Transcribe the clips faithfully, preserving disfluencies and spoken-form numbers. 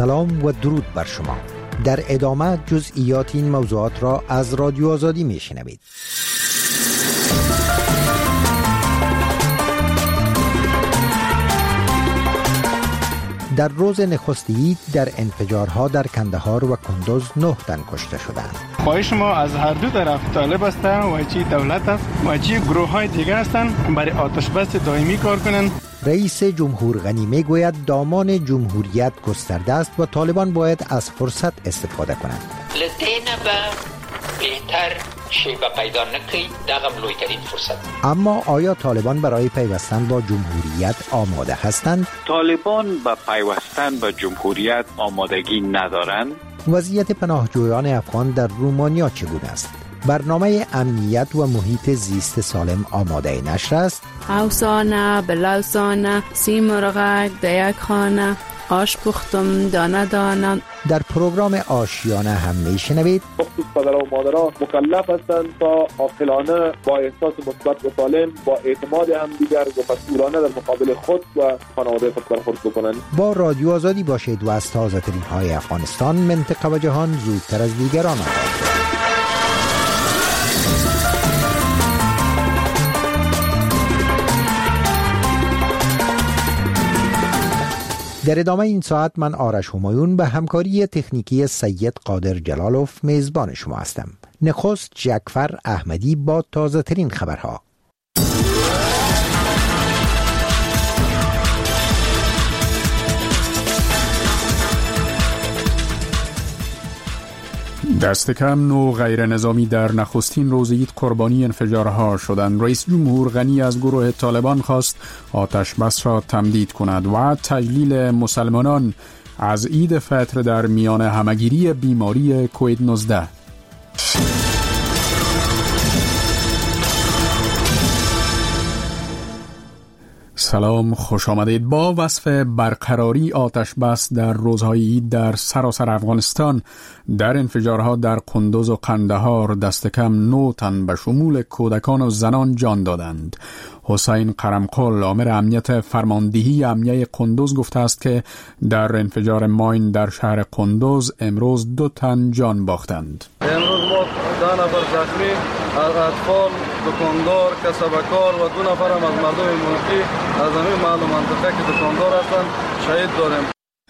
سلام و درود بر شما. در ادامه جزئیات این موضوعات را از رادیو آزادی میشنوید. در روز نخست عید در انفجارها در کندهار و کندوز نه تن کشته شدند. خواهش ما از هر دو طرف طالب است و چی دولت است و چی گروه های دیگه هستند برای آتش بس دائمی کار کنند. رئیس جمهور غنی میگوید دامان جمهوریت گسترده است و طالبان باید از فرصت استفاده کنند. لدینا با بهتر شیبه پیدا نکی داغم لویترین فرصت. اما آیا طالبان برای پیوستن با جمهوریت آماده هستند؟ طالبان با پیوستن با جمهوریت آمادگی ندارند. وضعیت پناهجویان افغان در رومانیا چگونه است؟ برنامه امنیت و محیط زیست سالم آماده نشر است. اوسانه بلوسانه سی مرغک در یک خانه آش پختم دانه دانه. در پروگرام آشیانه هم میشنوید خصوص پدر و مادران مکلف هستند تا عاقلانه با احساس مثبت و سالم با اعتماد همدیگر و مسئولانه در مقابل خود و خانواده خود برخورد بکنند. با رادیو آزادی باشید و از تازه ترین های افغانستان، منطقه و جهان زودتر از دیگران آگاه. در ادامه این ساعت من آرش همایون به همکاری تکنیکی سید قادر جلالوف میزبان شما هستم. نخست جعفر احمدی با تازه ترین خبرها. دست کم نو غیر نظامی در نخستین روز عید قربانی انفجارها شدند. رئیس جمهور غنی از گروه طالبان خواست آتش بس را تمدید کند و تجلیل مسلمانان از عید فطر در میان همگیری بیماری کووید نوزده. سلام، خوش آمدید. با وصف برقراری آتش بس در روزهای عید در سراسر افغانستان در انفجارها در کندوز و قندهار دست کم نه تن به شمول کودکان و زنان جان دادند. حسین قرمقل آمر امنیت فرماندهی امنیه کندوز گفته است که در انفجار ماین در شهر کندوز امروز دو تن جان باختند. امروز ما ده نفر زخمی از اطفال، دکاندار، کسبکار و دو نفر هم از مردم ملکی از همین محل منطقه که دکاندار هستند شهید داریم.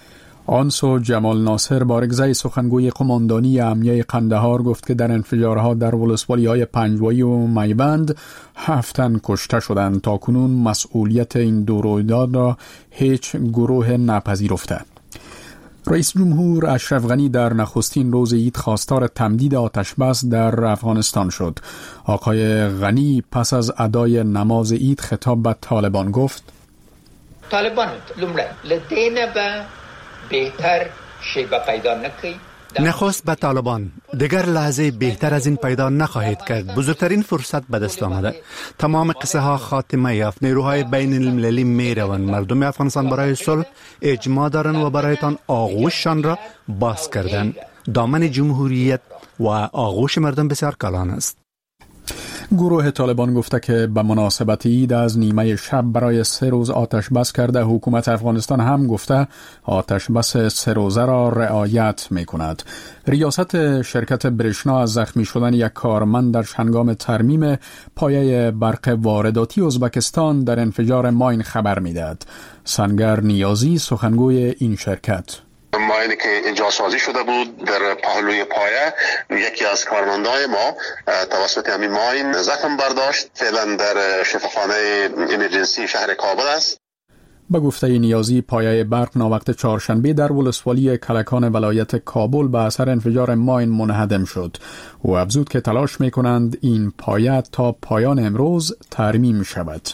آنسو جمال ناصر بارگزای سخنگوی قماندانی امنیه قندهار گفت که در انفجارها در ولسوالی های پنجوایی و میبند هفتن کشته شدند. تا کنون مسئولیت این دو رویداد را هیچ گروه نپذیرفته. رئیس جمهور اشرف غنی در نخستین روز عید خواستار تمدید آتش بس در افغانستان شد. آقای غنی پس از ادای نماز عید خطاب به طالبان گفت: طالبان لومړی لدینه به بهتر شیبه پیدا نکی. نخست به طالبان دیگر لحظه بهتر از این پیدا نخواهید کرد. بزرگترین فرصت به دست آمده. تمام قصه ها خاتمه یافت. نیروهای بین المللی می روند. مردم افغانستان برای صلح اجماع دارند و برایتان آغوششان را باز کردند. دامن جمهوریت و آغوش مردم بسیار کلان است. گروه طالبان گفته که به مناسبت عید از نیمه شب برای سه روز آتش بس کرده. حکومت افغانستان هم گفته آتش بس سه روزه را رعایت می کند. ریاست شرکت برشنا از زخمی شدن یک کارمند در هنگام ترمیم پایه برق وارداتی ازبکستان در انفجار ماین خبر می دهد. سنگر نیازی سخنگوی این شرکت: ماینی که جاسازی شده بود در پهلوی پایه، یکی از کارمندای ما توسط همین ماین زخم برداشت. فعلا در شفاخانه ایمرجنسی شهر کابل است. به گفته نیازی پایه برق ناوقت چهارشنبه در ولسوالی کلکان ولایت کابل به اثر انفجار ماین منهدم شد. او افزود که تلاش می‌کنند این پایه تا پایان امروز ترمیم شود.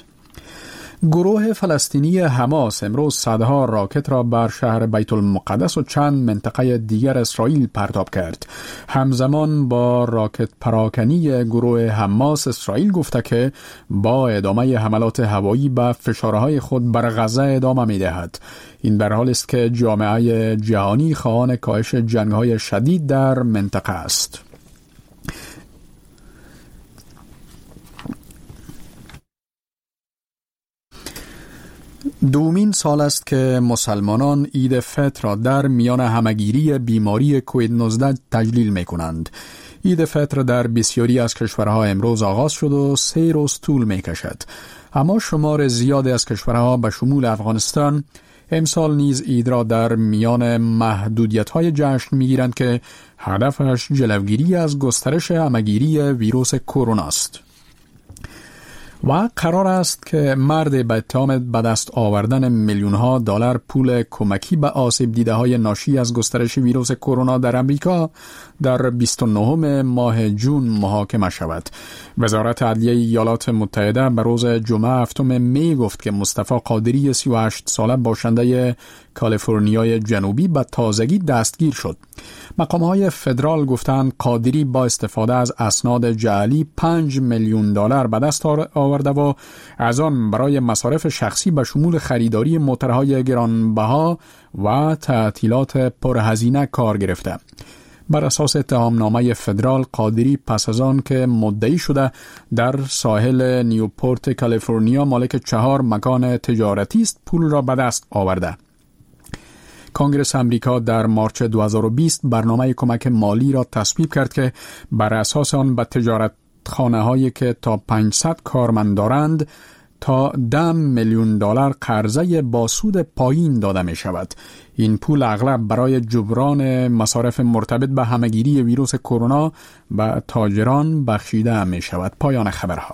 گروه فلسطینی حماس امروز صدها راکت را بر شهر بیت المقدس و چند منطقه دیگر اسرائیل پرتاب کرد. همزمان با راکت پراکنی گروه حماس، اسرائیل گفته که با ادامه حملات هوایی به فشارهای خود بر غزه ادامه می دهد. این در حال است که جامعه جهانی خواهان کاهش جنگ‌های شدید در منطقه است. دومین سال است که مسلمانان عید فطر را در میان همگیری بیماری کووید نوزده تجلیل می کنند. عید فطر در بسیاری از کشورها امروز آغاز شد و سه روز طول می کشد. اما شمار زیادی از کشورها به شمول افغانستان امسال نیز عید را در میان محدودیت‌های جشن می‌گیرند که هدفش جلوگیری از گسترش همگیری ویروس کرونا است. و قرار است که مرد به اتهام به دست آوردن میلیون‌ها دلار پول کمکی به آسیب دیده‌های ناشی از گسترش ویروس کرونا در امریکا در بیست و نهم ماه جون محاکمه شود. وزارت عدلیه ایالات متحده به روز جمعه هفتم می گفت که مصطفی قادری سی و هشت ساله باشنده کالیفرنیای جنوبی به تازگی دستگیر شد. مقام‌های فدرال گفتند قادری با استفاده از اسناد جعلی پنج میلیون دلار به دست آورده و از آن برای مصارف شخصی به شمول خریداری موتورهای گرانبها و تعطیلات پرهزینه کار گرفته. بر اساس اتهامنامه فدرال، قادری پس از آن که مدعی شده در ساحل نیوپورت کالیفرنیا مالک چهار مکان تجارتی است پول را به دست آورده. کنگرس امریکا در مارچ دو هزار و بیست برنامه کمک مالی را تصویب کرد که بر اساس آن به تجارت خانه هایی که تا پانصد کارمند دارند تا ده میلیون دلار قرضه با سود پایین داده می شود. این پول اغلب برای جبران مصارف مرتبط به همگیری ویروس کرونا به تاجران بخشیده می شود. پایان خبرها.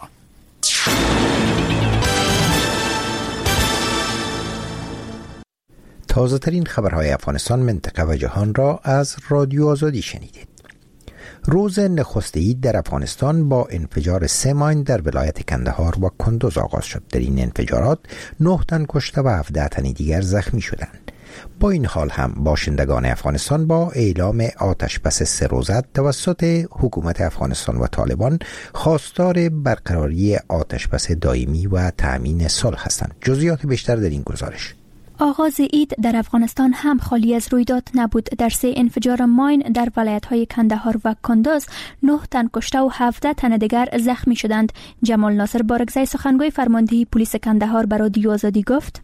تازه ترین خبرهای افغانستان، منطقه و جهان را از رادیو آزادی شنیدید. روز نخست عید در افغانستان با انفجار سه ماین در ولایت کندهار و کندوز آغاز شد. در این انفجارات نه تن کشته و هفده تن دیگر زخمی شدند. با این حال هم باشندگان افغانستان با اعلام آتش بس سه روزه توسط حکومت افغانستان و طالبان خواستار برقراری آتش بس دائمی و تأمین صلح هستند. جزئیات بیشتر در این گزارش. آغاز عید در افغانستان هم خالی از رویداد نبود. در سه انفجار ماین در ولایت‌های کندهار و کندوز نه تن کشته و هفده تن دیگر زخمی شدند. جمال ناصر بارگزای سخنگوی فرماندهی پلیس کندهار به رادیو آزادی گفت: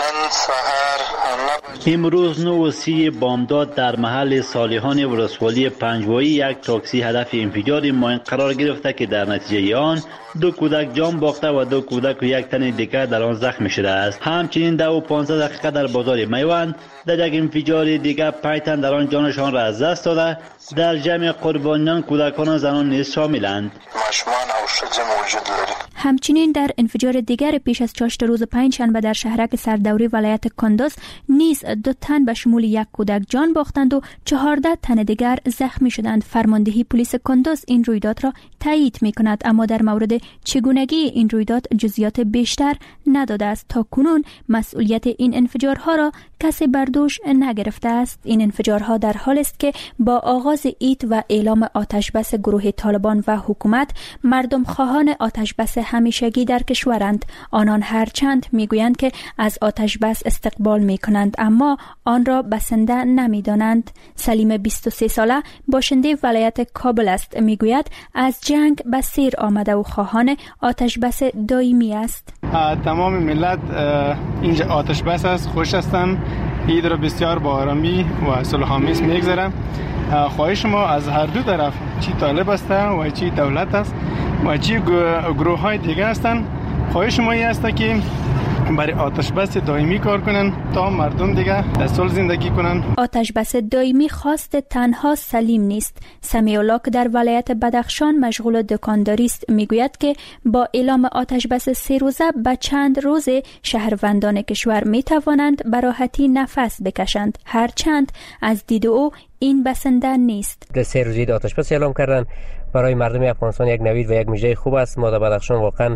امروز نو و سی بامداد در محل صالحان ولسوالی پنجوایی یک تاکسی هدف انفجار ماین قرار گرفته که در نتیجه آن دو کودک جان باخته و دو کودک و یک تن دیگر در آن زخمی شده است. همچنین دو و پانزده دقیقه در بازار میوند در یک انفجار دیگر پنج تن در آن جانشان را از دست داده. در جمع قربانیان کودکان و زنان نیز شاملند. همچنین در انفجار دیگر پیش از چاشت روز پنجشنبه در شهرک سردوری ولایت کندوز نیز دو تن به شمول یک کودک جان باختند و چهارده تن دیگر زخمی شدند. فرماندهی پلیس کندوز این رویداد را تایید می‌کند، اما در مورد چگونگی این رویداد جزئیات بیشتر نداده است. تا کنون مسئولیت این انفجارها را کسی بر دوش نگرفته است. این انفجارها در حال است که با آغاز عید و اعلام آتش بس گروه طالبان و حکومت، مردم خواهان آتش بس همیشگی در کشورند. آنان هرچند میگویند که از آتش بس استقبال میکنند اما آن را بسنده نمیدانند. سلیم بیست و سه ساله باشنده ولایت کابل است. میگوید از جنگ به سیر آمده و خواهان آتش بس دائمی است. تمام ملت اینجا آتش بس است، خوش هستند، عید را بسیار با آرامی و صلح‌آمیز میگذرم. خواهش ما از هر دو طرف، چی طالب است و چی دولت است و چی گروه های دیگه هستند، خواهش ما این است که برای آتش بس دائمی کار کنن تا مردم دیگه در صلح زندگی کنن. آتش بس دائمی خواست تنها سلیم نیست. سمیع الله که در ولایت بدخشان مشغول دکانداری است میگوید که با اعلام آتش بس سه روزه به چند روز شهروندان کشور می توانند به راحتی نفس بکشند، هرچند از دید او این بسنده نیست. در سه روزه آتش بس اعلام کردن برای مردم افغانستان یک نوید و یک مژده خوب است. ما در بدخشان واقعا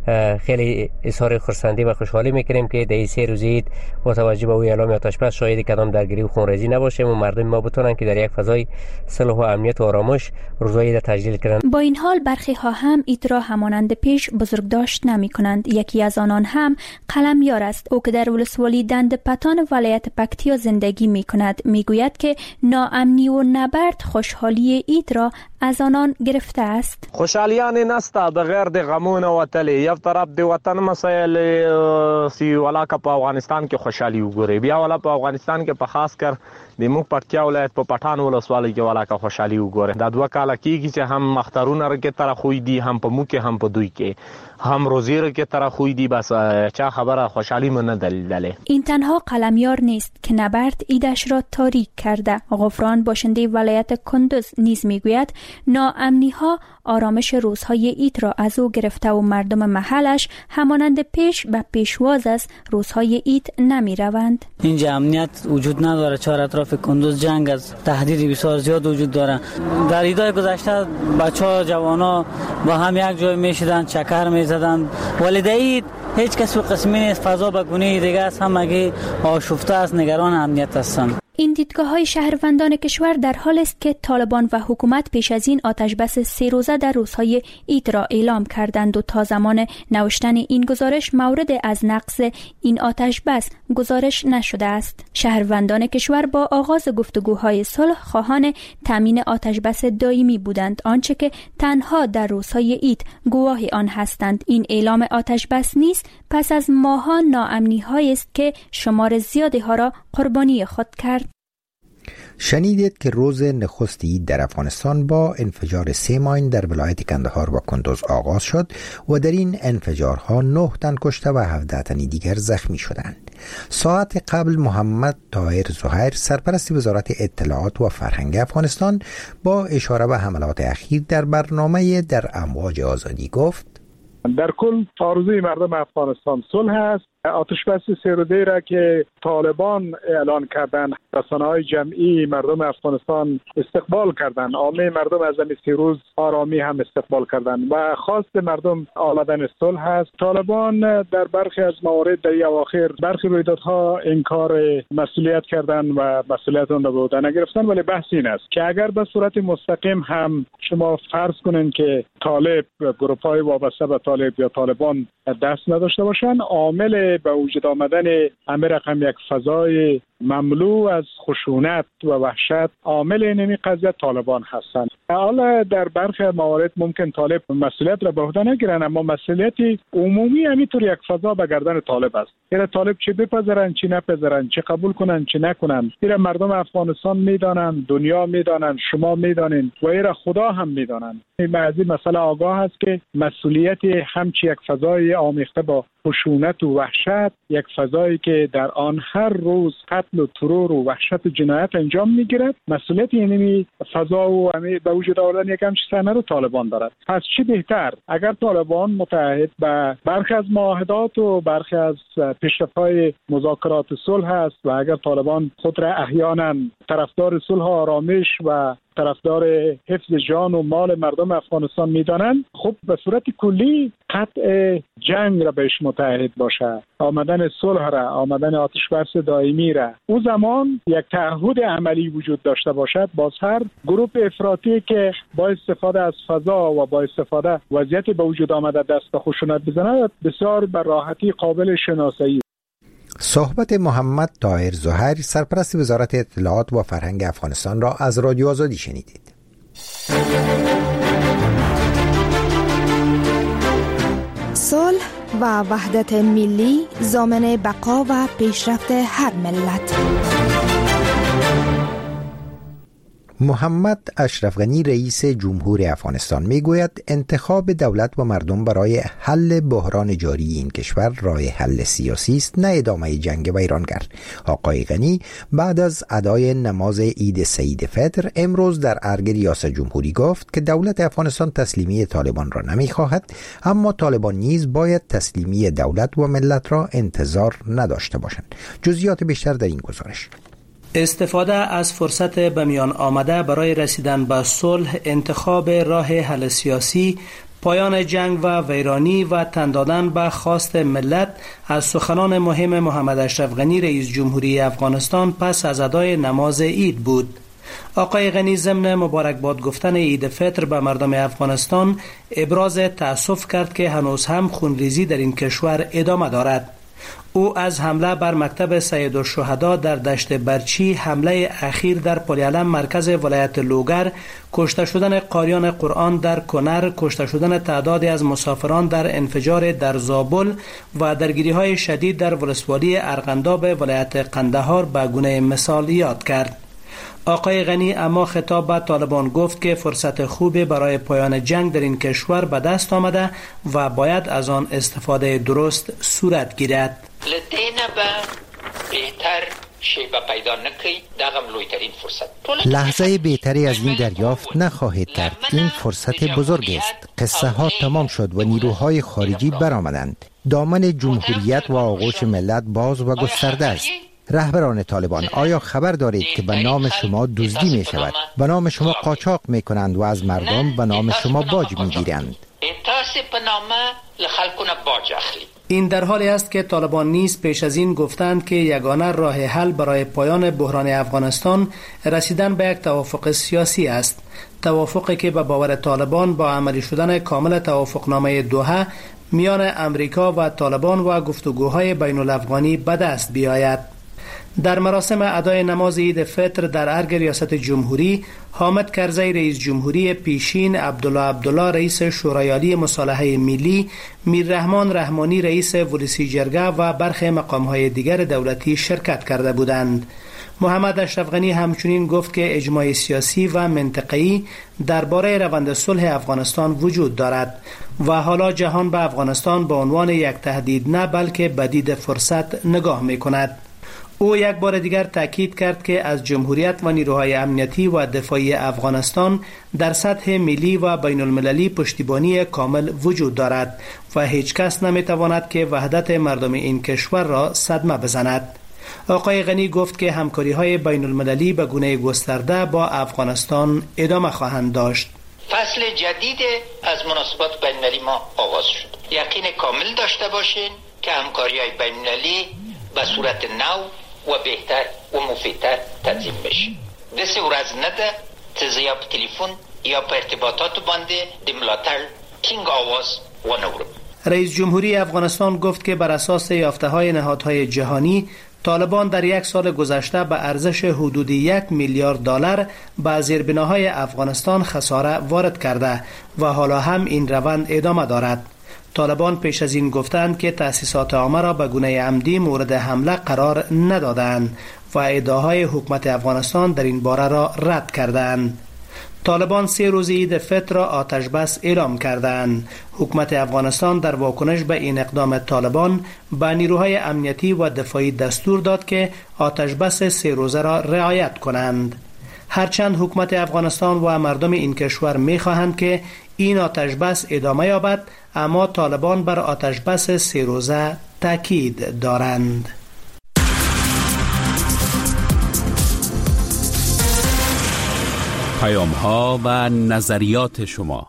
خیلی اظهار خرسندی و خوشحالی میکنیم که در این سه روز عید با توجه به اعلام آتش بس شاهد کدام درگیری و خونریزی نباشیم و مردم ما بتونن که در یک فضای صلح و امنیت و آرامش روزهای را تجلیل کنند. با این حال برخی ها هم عید را همانند پیش بزرگداشت نمی کنند. یکی از آنان هم قلمیار است. او که در ولسوالی دند پتان ولایت پکتیا زندگی می کند میگوید که ناامنی و نبرد خوشحالی عید را از آنان گرفته است. خوشحالیان نستا بغیر د غمون و تلی یو طرف د وطن مسایل سی ولا کا په افغانستان کې خوشحالي وګوري، بیا ولا په افغانستان کې په خاص کر د موږ پکتیا ولایت په پټان ولسوالۍ کې ولا کا خوشحالي وګوري. دا دوه کاله کېږي چې هم مختارونه رکه تر خوې دي، هم په موږ کې هم په دوی کې هم روزیره که تر خوی دی، بس چه خبره خوشحالی من ندلیدله. این تنها قلمیار نیست که نبرد ایدش را تاریک کرده. غفران باشنده ولایت کندوز نیز میگوید ناامنی ها آرامش روزهای عید را از او گرفته و مردم محلش همانند پیش و پیشواز از روزهای عید نمی روند. اینجا امنیت وجود نداره، چهار اطراف کندوز جنگ از تهدید بسیار زیاد وجود داره. در عیدهای گذشته بچه‌ها جوانا با هم یک جای میشدن، چکر میزدن، ولی در عید هیچ کس و قسمی نیست، فضا به گونه دیگه است، همگی آشفته است، نگران امنیت هستند. این دیدگاه های شهروندان کشور در حال است که طالبان و حکومت پیش از این آتش بس سه روزه در روزهای عید را اعلام کردند و تا زمان نوشتن این گزارش مورد از نقض این آتش بس گزارش نشده است. شهروندان کشور با آغاز گفتگوهای صلح خواهان تامین آتش بس دائمی بودند، آنچه که تنها در روزهای عید گواه آن هستند. این اعلام آتش بس نیست پس از ماه‌ها ناامنی هایی است که شمار زیادی ها را قربانی خود کرد. شنیدید که روز نخست عید در افغانستان با انفجار سه ماین در ولایت کندهار و کندوز آغاز شد و در این انفجارها نه تن کشته و هفده تن دیگر زخمی شدند. ساعت قبل محمد طاهر زهیر سرپرست وزارت اطلاعات و فرهنگ افغانستان با اشاره به حملات اخیر در برنامه در امواج آزادی گفت: در کل آرزوی مردم افغانستان صلح است. آتش بس سه روزه را که طالبان اعلان کردن، رسانه‌های جمعی مردم افغانستان استقبال کردند، عامه مردم از این سه روز آرامی هم استقبال کردند و خواست مردم آمدن صلح است. طالبان در برخی از موارد در اواخر برخی رویدادها انکار مسئولیت کردند و مسئولیت آن را به عهده نگرفتند، ولی بحث این است که اگر به صورت مستقیم هم شما فرض کنید که طالب گروه‌های وابسته به طالب یا طالبان دست نداشته باشند، عامل به وجود آمدن همه رقم یک فضای مملو از خشونت و وحشت عامل این قضیه طالبان هستند. حالا در برخی موارد ممکن طالب مسئولیت را به عهده نگیرند، اما مسئولیت عمومی همینطور یک فضا به گردن طالب است. این طالب چه بپذیرند چه نپذیرند، چه قبول کنند چه نکنند، این مردم افغانستان میدانند، دنیا میدانند، شما میدانید و این خدا هم میدانند. این از این مسئله آگاه است که مسئولیت همچی یک فضای آمیخته با خشونت و وحشت، یک فضایی که در آن هر روز قتل و ترور و وحشت و جنایت انجام میگیرد، مسئولیت این فضا و به وجود آوردن یک همچین صحنه رو طالبان دارد. پس چی بهتر اگر طالبان متحد به برخی از معاهدات و برخی از پیشرفت‌های مذاکرات صلح است و اگر طالبان خود را احیانا طرفدار صلح و آرامش و طرفدار حفظ جان و مال مردم افغانستان میدانند، خب به صورت کلی قطع جنگ را بهش متحد باشه، آمدن صلح را، آمدن آتش بس دائمی را، او زمان یک تعهد عملی وجود داشته باشد، باز هر گروه افراطی که با استفاده از فضا و با استفاده وضعیت به وجود آمده دست به خشونت بزند بسیار به راحتی قابل شناسایی. صحبت محمد طاهر زهیر سرپرست وزارت اطلاعات و فرهنگ افغانستان را از رادیو آزادی شنیدید. صلح و وحدت ملی ضامن بقا و پیشرفت هر ملت. محمد اشرف غنی رئیس جمهور افغانستان میگوید انتخاب دولت و مردم برای حل بحران جاری این کشور راه حل سیاسی است، نه ادامه جنگ ویرانگر. آقای غنی بعد از ادای نماز عید سعید فطر امروز در ارگ ریاست جمهوری گفت که دولت افغانستان تسلیمی طالبان را نمیخواهد، اما طالبان نیز باید تسلیمی دولت و ملت را انتظار نداشته باشند. جزئیات بیشتر در این گزارش. استفاده از فرصت به میان آمده برای رسیدن به صلح، انتخاب راه حل سیاسی، پایان جنگ و ویرانی و تن دادن به خواست ملت از سخنان مهم محمد اشرف غنی رئیس جمهوری افغانستان پس از ادای نماز عید بود. آقای غنی ضمن مبارکباد گفتن عید فطر به مردم افغانستان ابراز تأسف کرد که هنوز هم خونریزی در این کشور ادامه دارد. او از حمله بر مکتب سید الشهدا در دشت برچی، حمله اخیر در پلیعلم مرکز ولایت لوگر، کشته شدن قاریان قرآن در کنر، کشته شدن تعدادی از مسافران در انفجار در زابل و درگیری‌های شدید در ولسوالی ارغنداب ولایت قندهار به گونه مثال یاد کرد. آقای غنی اما خطاب به طالبان گفت که فرصت خوبی برای پایان جنگ در این کشور به دست آمده و باید از آن استفاده درست صورت گیرد. لدینا با بهتر شیبه پیدا نکی داغم لویترین فرصت. لحظه بهتری از این دریافت نخواهید کرد. این فرصت بزرگ است. قصه ها تمام شد و نیروهای خارجی برآمدند. دامن جمهوریت و آغوش ملت باز و گسترده است. رهبران طالبان، آیا خبر دارید که به نام شما دزدی می شود؟ به نام شما قاچاق می کنند و از مردم به نام شما باج می گیرند. این در حالی است که طالبان نیز پیش از این گفتند که یگانه راه حل برای پایان بحران افغانستان رسیدن به یک توافق سیاسی است. توافقی که به باور طالبان با عملی شدن کامل توافقنامه دوحه میان امریکا و طالبان و گفتگوهای بین الافغانی به دست بیاید. در مراسم ادای نماز عید فطر در ارگ ریاست جمهوری، حامد کرزی رئیس جمهوری پیشین، عبدالله عبدالله رئیس شورای عالی مصالحه ملی، میررحمان رحمانی رئیس ولسی جرگه و برخی مقام‌های دیگر دولتی شرکت کرده بودند. محمد اشرف غنی همچنین گفت که اجماع سیاسی و منطقه‌ای درباره روند صلح افغانستان وجود دارد و حالا جهان به افغانستان به عنوان یک تهدید نه بلکه بدید فرصت نگاه می‌کند. او یک بار دیگر تاکید کرد که از جمهوریت و نیروهای امنیتی و دفاعی افغانستان در سطح ملی و بین المللی پشتیبانی کامل وجود دارد و هیچ کس نمیتواند که وحدت مردم این کشور را صدمه بزند. آقای غنی گفت که همکاری‌های بین المللی به گونه گسترده با افغانستان ادامه خواهند داشت. فصل جدید از مناسبات بین المللی ما آغاز شد. یقین کامل داشته باشین که همکاری‌های بین المللی به صورت نو و بهتر و مفیدتر تنظیم بشه. دست ورز نده تزه یا په تلیفون یا په ارتباطات بانده دملاتر تینگ آواز و نورم. رئیس جمهوری افغانستان گفت که بر اساس یافته‌های نهادهای جهانی، طالبان در یک سال گذشته به ارزش حدود یک میلیارد دلار به زیربناهای افغانستان خساره وارد کرده و حالا هم این روند ادامه دارد. طالبان پیش از این گفتند که تأسیسات عامه را به گونه عمدی مورد حمله قرار ندادند و ادعاهای حکومت افغانستان در این باره را رد کردند. طالبان سه روز عید فطر را آتش بس اعلام کردند. حکومت افغانستان در واکنش به این اقدام طالبان به نیروهای امنیتی و دفاعی دستور داد که آتش بس سه روزه را رعایت کنند. هرچند حکومت افغانستان و مردم این کشور می‌خواهند که این آتش بس ادامه یابد، اما طالبان بر آتش بس سه روزه تاکید دارند. پیام‌ها و نظریات شما.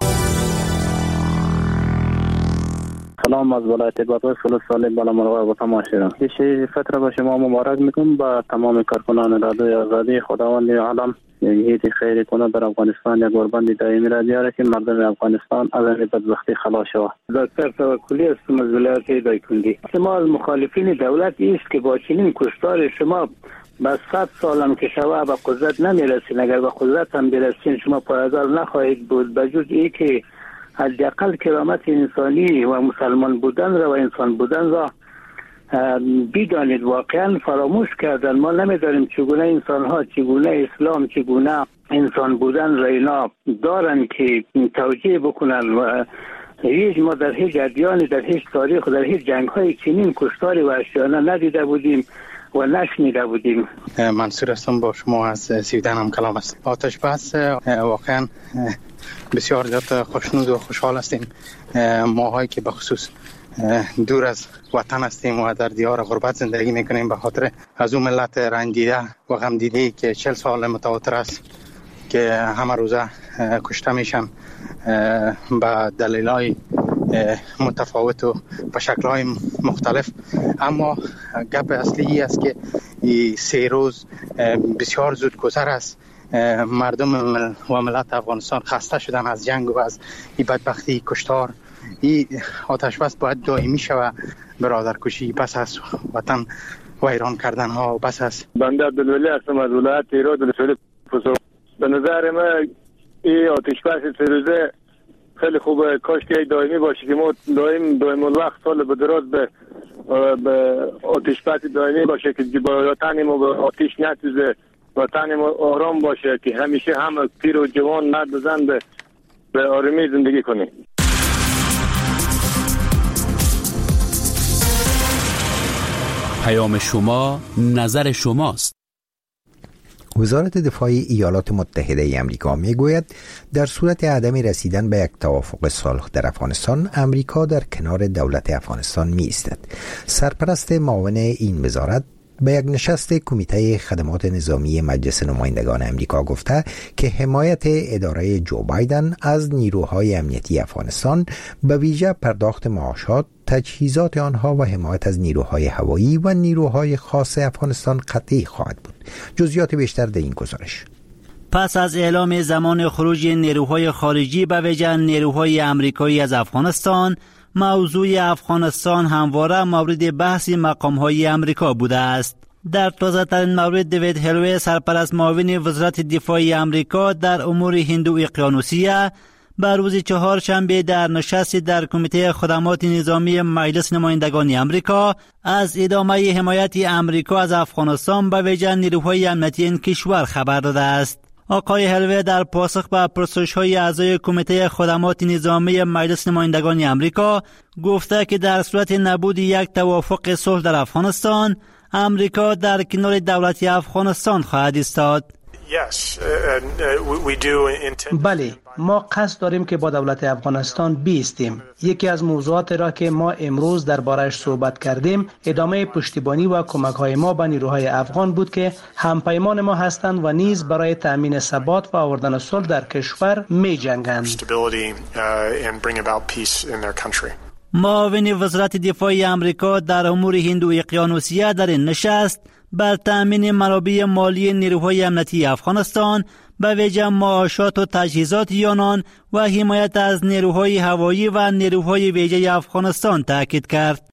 سلام از ولایت بادغیس فلوس سالم بالا مرغ و تماشا. هیچ فتره به شما مبارک میگم با تمام کارکنان رادیوی آزادی. خداوند عالم هیچ خیری کنه در افغانستان یک قربانی دائمی را بیاره که مردم افغانستان از این بدبختی خلاص شود. دکتر توکلی هستم از ولایت دایکنی. شما از مخالفین دولت است که با چنین کشتار شما با صد سالم که شما به قدرت نمیرسین. اگر به قدرت هم برسین شما پایدار نخواهید بود، بجز ای که حداقل کرامت انسانی و مسلمان بودن را و انسان بودن را بدانید. واقعا فراموش کردن. ما نمیدانیم چگونه انسان ها، چگونه اسلام، چگونه انسان بودن را اینا دارن که توجیه بکنن و هیچ ما در هیچ ادیانی، در هیچ تاریخ، در هیچ جنگ های چنین کشتاری وحشیانه ندیده بودیم و نشنیده بودیم. منصور هستم، با شما از سیودن هم کلام است. آتش بس واقعا بسیار زیاد خوشنود و خوشحال هستیم. ماهایی که به خصوص دور از وطن هستیم و در دیار غربت زندگی میکنیم به خاطر از اون ملت رنجیده و غم دیده که چهل سال متواتر است که همه روزه کشته میشن به دلایل متفاوت و به شکل‌های مختلف. اما گپ اصلی است که این سه روز بسیار زود گذر است. مردم و ملت افغانستان خسته شدن از جنگ و از این بدبختی، کشتار این آتش بس باید دائمی شوه. برادر کشی پس از وطن ویران کردن ها پس از بنده عبدالولی هستم از ولایت هرات ولسوالی فسو. به نظر من این آتش بس سه روزه خیلی خوبه، کاش که دائمی باشه که ما دائم دائم الوقت سال به دراز به به آتش بس دائمی باشه که وطن ما به آتش نسوزه، وطن ما آرام باشه که همیشه هم پیر و جوان مرد و زن به به آرامی زندگی کنیم. پیام شما نظر شماست. وزارت دفاع ایالات متحده ای آمریکا میگوید در صورت عدم رسیدن به یک توافق صلح در افغانستان، آمریکا در کنار دولت افغانستان می ایستد. سرپرست معاون این وزارت به یک نشست کمیته خدمات نظامی مجلس نمایندگان آمریکا گفته که حمایت اداره جو بایدن از نیروهای امنیتی افغانستان به ویژه پرداخت معاشات، تجهیزات آنها و حمایت از نیروهای هوایی و نیروهای خاص افغانستان قطعی خواهد بود. جزئیات بیشتر در این گزارش. پس از اعلام زمان خروج نیروهای خارجی به ویژه نیروهای آمریکایی از افغانستان، موضوع افغانستان همواره مورد بحث مقام‌های آمریکا بوده است. در تازه‌ترین مورد دیوید هلوی سرپرست معاون وزارت دفاع آمریکا در امور هند و اقیانوسیه بر روز چهارشنبه در نشست در کمیته خدمات نظامی مجلس نمایندگان آمریکا از ادامه حمایت آمریکا از افغانستان به ویژه نیروهای امنیتی این کشور خبر داده است. آقای هلوی در پاسخ به پرسش‌های اعضای کمیته خدمات نظامی مجلس نمایندگان آمریکا گفته که در صورت نبود یک توافق صلح در افغانستان، آمریکا در کنار دولت افغانستان خواهد ایستاد. بله، ما قصد داریم که با دولت افغانستان بیستیم. یکی از موضوعات را که ما امروز درباره‌اش صحبت کردیم ادامه پشتیبانی و کمک‌های ما به نیروهای افغان بود که همپیمان ما هستند و نیز برای تأمین ثبات و آوردن صلح در کشور می‌جنگند. معاون وزارت دفاع آمریکا در امور هند و اقیانوسیه در این نشست بر تأمین منابع مالی نیروهای امنیتی افغانستان به ویژه معاشات و تجهیزات آنان و حمایت از نیروهای هوایی و نیروهای ویژه افغانستان تاکید کرد.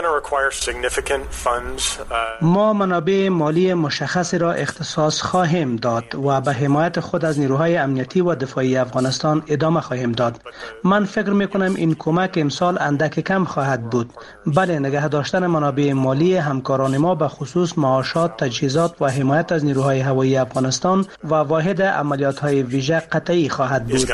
ما منابع مالی مشخصی را اختصاص خواهیم داد و به حمایت خود از نیروهای امنیتی و دفاعی افغانستان ادامه خواهیم داد. من فکر می کنم این کمک امسال اندک کم خواهد بود. بله، نگه داشتن منابع مالی همکاران ما به خصوص معاشات، تجهیزات و حمایت از نیروهای هوایی افغانستان و واحد عملیات های ویژه قطعی خواهد بود.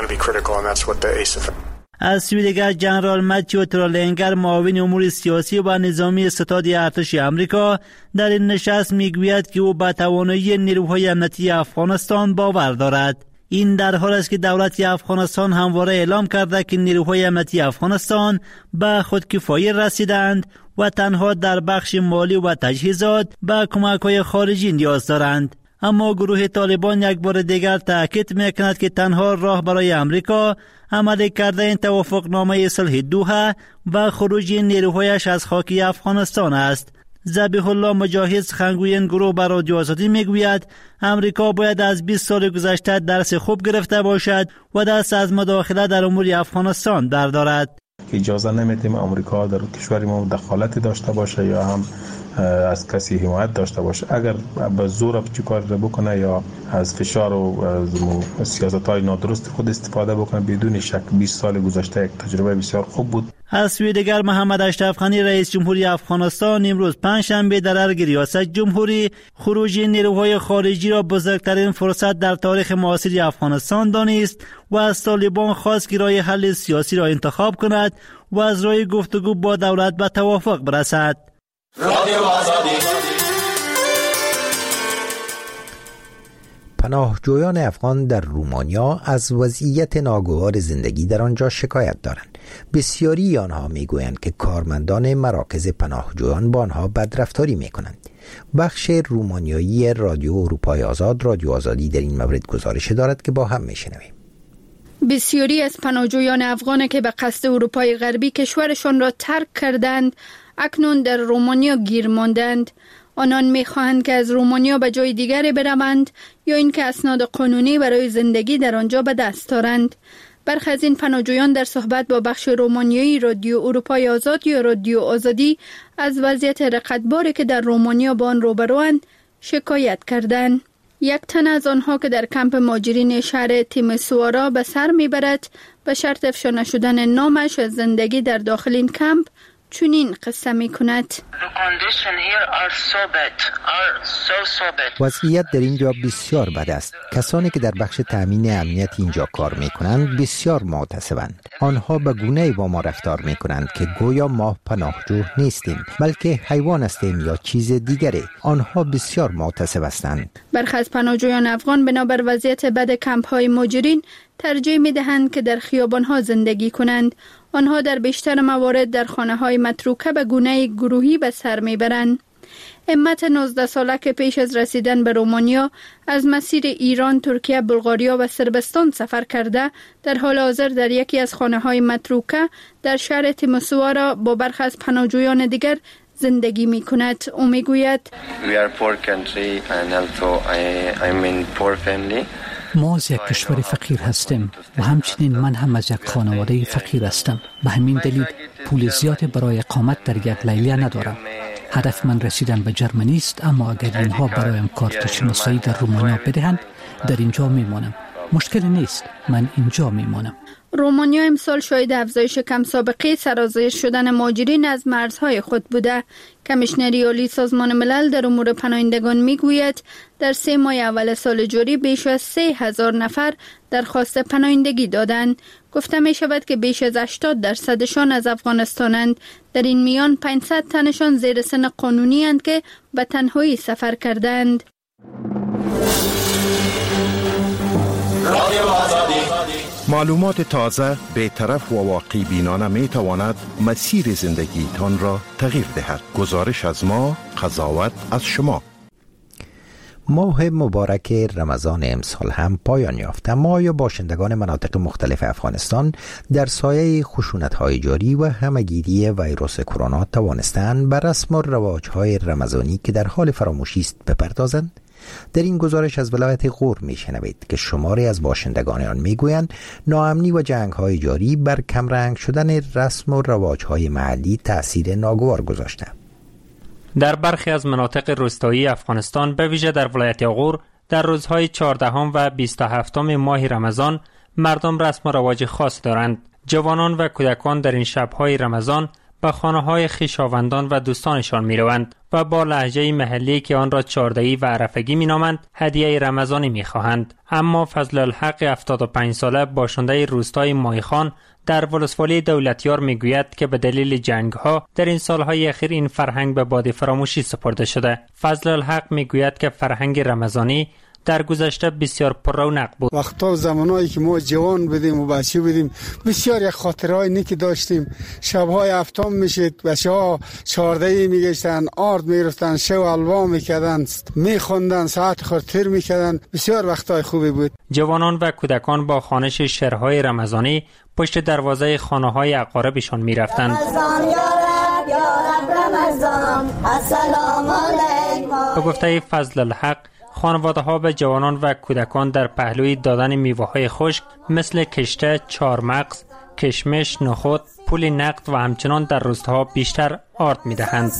از سوی دیگر جنرال متیو ترالینگر معاون امور سیاسی و نظامی ستاد ارتش آمریکا در این نشست میگوید که او به توانایی نیروهای امنیتی افغانستان باور دارد. این در حال است که دولت افغانستان همواره اعلام کرده که نیروهای امنیتی افغانستان به خودکفایی رسیدند و تنها در بخش مالی و تجهیزات به کمک‌های خارجی نیاز دارند. اما گروه طالبان یک بار دیگر تاکید میکند که تنها راه برای امریکا عملی کرده این توافقنامه صلح دوحه و خروج نیروهایش از خاک افغانستان است. ذبیح الله مجاهد سخنگوی این گروه بر رادیو آزادی میگوید امریکا باید از بیست سال گذشته درس خوب گرفته باشد و دست از مداخله در امور افغانستان بردارد. اجازه نمیدیم امریکا در کشور ما دخالت داشته باشه یا هم از کسی حمایت داشته باشه. اگر به زور چی کار بکنه یا از فشار و سیاست‌های نادرست خود استفاده بکنه، بدون شک بیست سال گذشته یک تجربه بسیار خوب بود. از سوی دیگر محمد اشرف غنی رئیس جمهوری افغانستان امروز پنجشنبه در ارگ ریاست جمهوری خروج نیروهای خارجی را بزرگترین فرصت در تاریخ معاصر افغانستان دانست و از طالبان خواست که راه حل سیاسی را انتخاب کند و از راه گفتگو با دولت به توافق برسد. پناهجویان افغان در رومانیا از وضعیت ناگوار زندگی در آنجا شکایت دارند. بسیاری آنها میگویند که کارمندان مراکز پناهجویان با آنها بدرفتاری میکنند. بخش رومانیایی رادیو اروپای آزاد رادیو آزادی در این مورد گزارش دارد که با هم میشنویم. بسیاری از پناهجویان افغان که به قصد اروپای غربی کشورشان را ترک کردند اکنون در رومانیا گیر ماندند. آنان می‌خواهند که از رومانیا به جای دیگری بروند یا اینکه اسناد قانونی برای زندگی در آنجا به دست دارند. برخی از این پناهجویان در صحبت با بخش رومانیایی رادیو اروپای آزاد یا رادیو آزادی از وضعیت رقتباری که در رومانیا با آن روبروند شکایت کردند. یک تن از آنها که در کمپ مهاجرین شهر تیمسوارا به سر میبرد به شرط افشا نشدن نامش و زندگی در داخل این کمپ چنین قصه می کند. وضعیت در اینجا بسیار بد است. کسانی که در بخش تامین امنیت اینجا کار می کنند بسیار معتصبند. آنها به گونه‌ای با ما رفتار می کنند که گویا ما پناهجو نیستیم بلکه حیوان هستیم یا چیز دیگری. آنها بسیار معتصب هستند. برخی از پناهجویان افغان بنابر وضعیت بد کمپ های مهاجرین ترجیح می دهند که در خیابان ها زندگی کنند. آنها در بیشتر موارد در خانه های متروکه به گونه گروهی به سر می برند. امت نوزده ساله که پیش از رسیدن به رومانیا از مسیر ایران، ترکیه، بلغاریا و صربستان سفر کرده در حال حاضر در یکی از خانه های متروکه در شهر تیمسوارا با برخی از پناهجویان دیگر زندگی می کند. او می گوید ما از یک کشور فقیر هستیم و همچنین من هم از یک خانواده فقیر هستم. به همین دلیل پول زیادی برای اقامت در یک لیلیه ندارم. هدف من رسیدن به جرمنی است، اما اگر اینها برایم کارت شناسایی در رومانیا بدهند در اینجا میمانم. مشکل نیست، من اینجا میمانم. رومانیا امسال شاهد افزایش کم سابقه سرازیر شدن مهاجرین از مرزهای خود بوده. کمیشنری عالی سازمان ملل در امور پناهندگان میگوید در سه ماه اول سال جاری بیش از سه هزار نفر درخواست پناهندگی دادند. گفته می شود که بیش از هشتاد درصدشان از افغانستانند. در این میان پانصد تنشان زیر سن قانونی اند که به تنهایی سفر کردند. معلومات تازه، بی‌طرف و واقعی بینانه می تواند مسیر زندگی تان را تغییر دهد. گزارش از ما، قضاوت از شما. ماه مبارک رمضان امسال هم پایان یافت، اما یا باشندگان مناطق مختلف افغانستان در سایه خشونت‌های جاری و همه‌گیری ویروس کرونا توانستند بر رسم و رواج‌های رمضانی که در حال فراموشی است بپردازند؟ در این گزارش از ولایت غور میشنوید که شماری از باشندگان آن میگویند ناامنی و جنگ‌های جاری بر کمرنگ شدن رسم و رواج‌های محلی تأثیر ناگوار گذاشته. در برخی از مناطق روستایی افغانستان به ویژه در ولایت غور در روزهای چهاردهم و بیست و هفتم ماه رمضان مردم رسم و رواج خاص دارند. جوانان و کودکان در این شب‌های رمضان به خانه‌های خویشاوندان و دوستانشان می‌روند و با لهجه محلی که آن را چاردهی و عرفگی می‌نامند هدیه رمضانی می‌خواهند. اما فضل الحق هفتاد و پنج ساله باشنده روستای مایخان در ولسوالی دولتیار میگوید که به دلیل جنگ‌ها در این سالهای اخیر این فرهنگ به باد فراموشی سپرده شده. فضل الحق میگوید که فرهنگ رمضانی در گذشته بسیار پر رونق بود. وقتا و زمانایی که ما جوان بودیم و بچه بودیم بسیار یک خاطرهای نیکی داشتیم. شبهای هفتم میشد، بچه‌ها چهاردهی میگشتن، آرد میرفتن، شو الوا میکردن، میخوندن، ساعت خاطر میکردن. بسیار وقتای خوبی بود. جوانان و کودکان با خوانش شعرهای رمضانی پشت دروازه خانه‌های اقاربشان میرفتند. رمضان یا رب یا رب رمضان السلام علیکم. به گفته فضل الحق خانواده ها به جوانان و کودکان در پهلوی دادن میوه های خشک مثل کشته، چارمغز، کشمش، نخود، پول نقد و همچنان در روزها بیشتر آرد می دهند.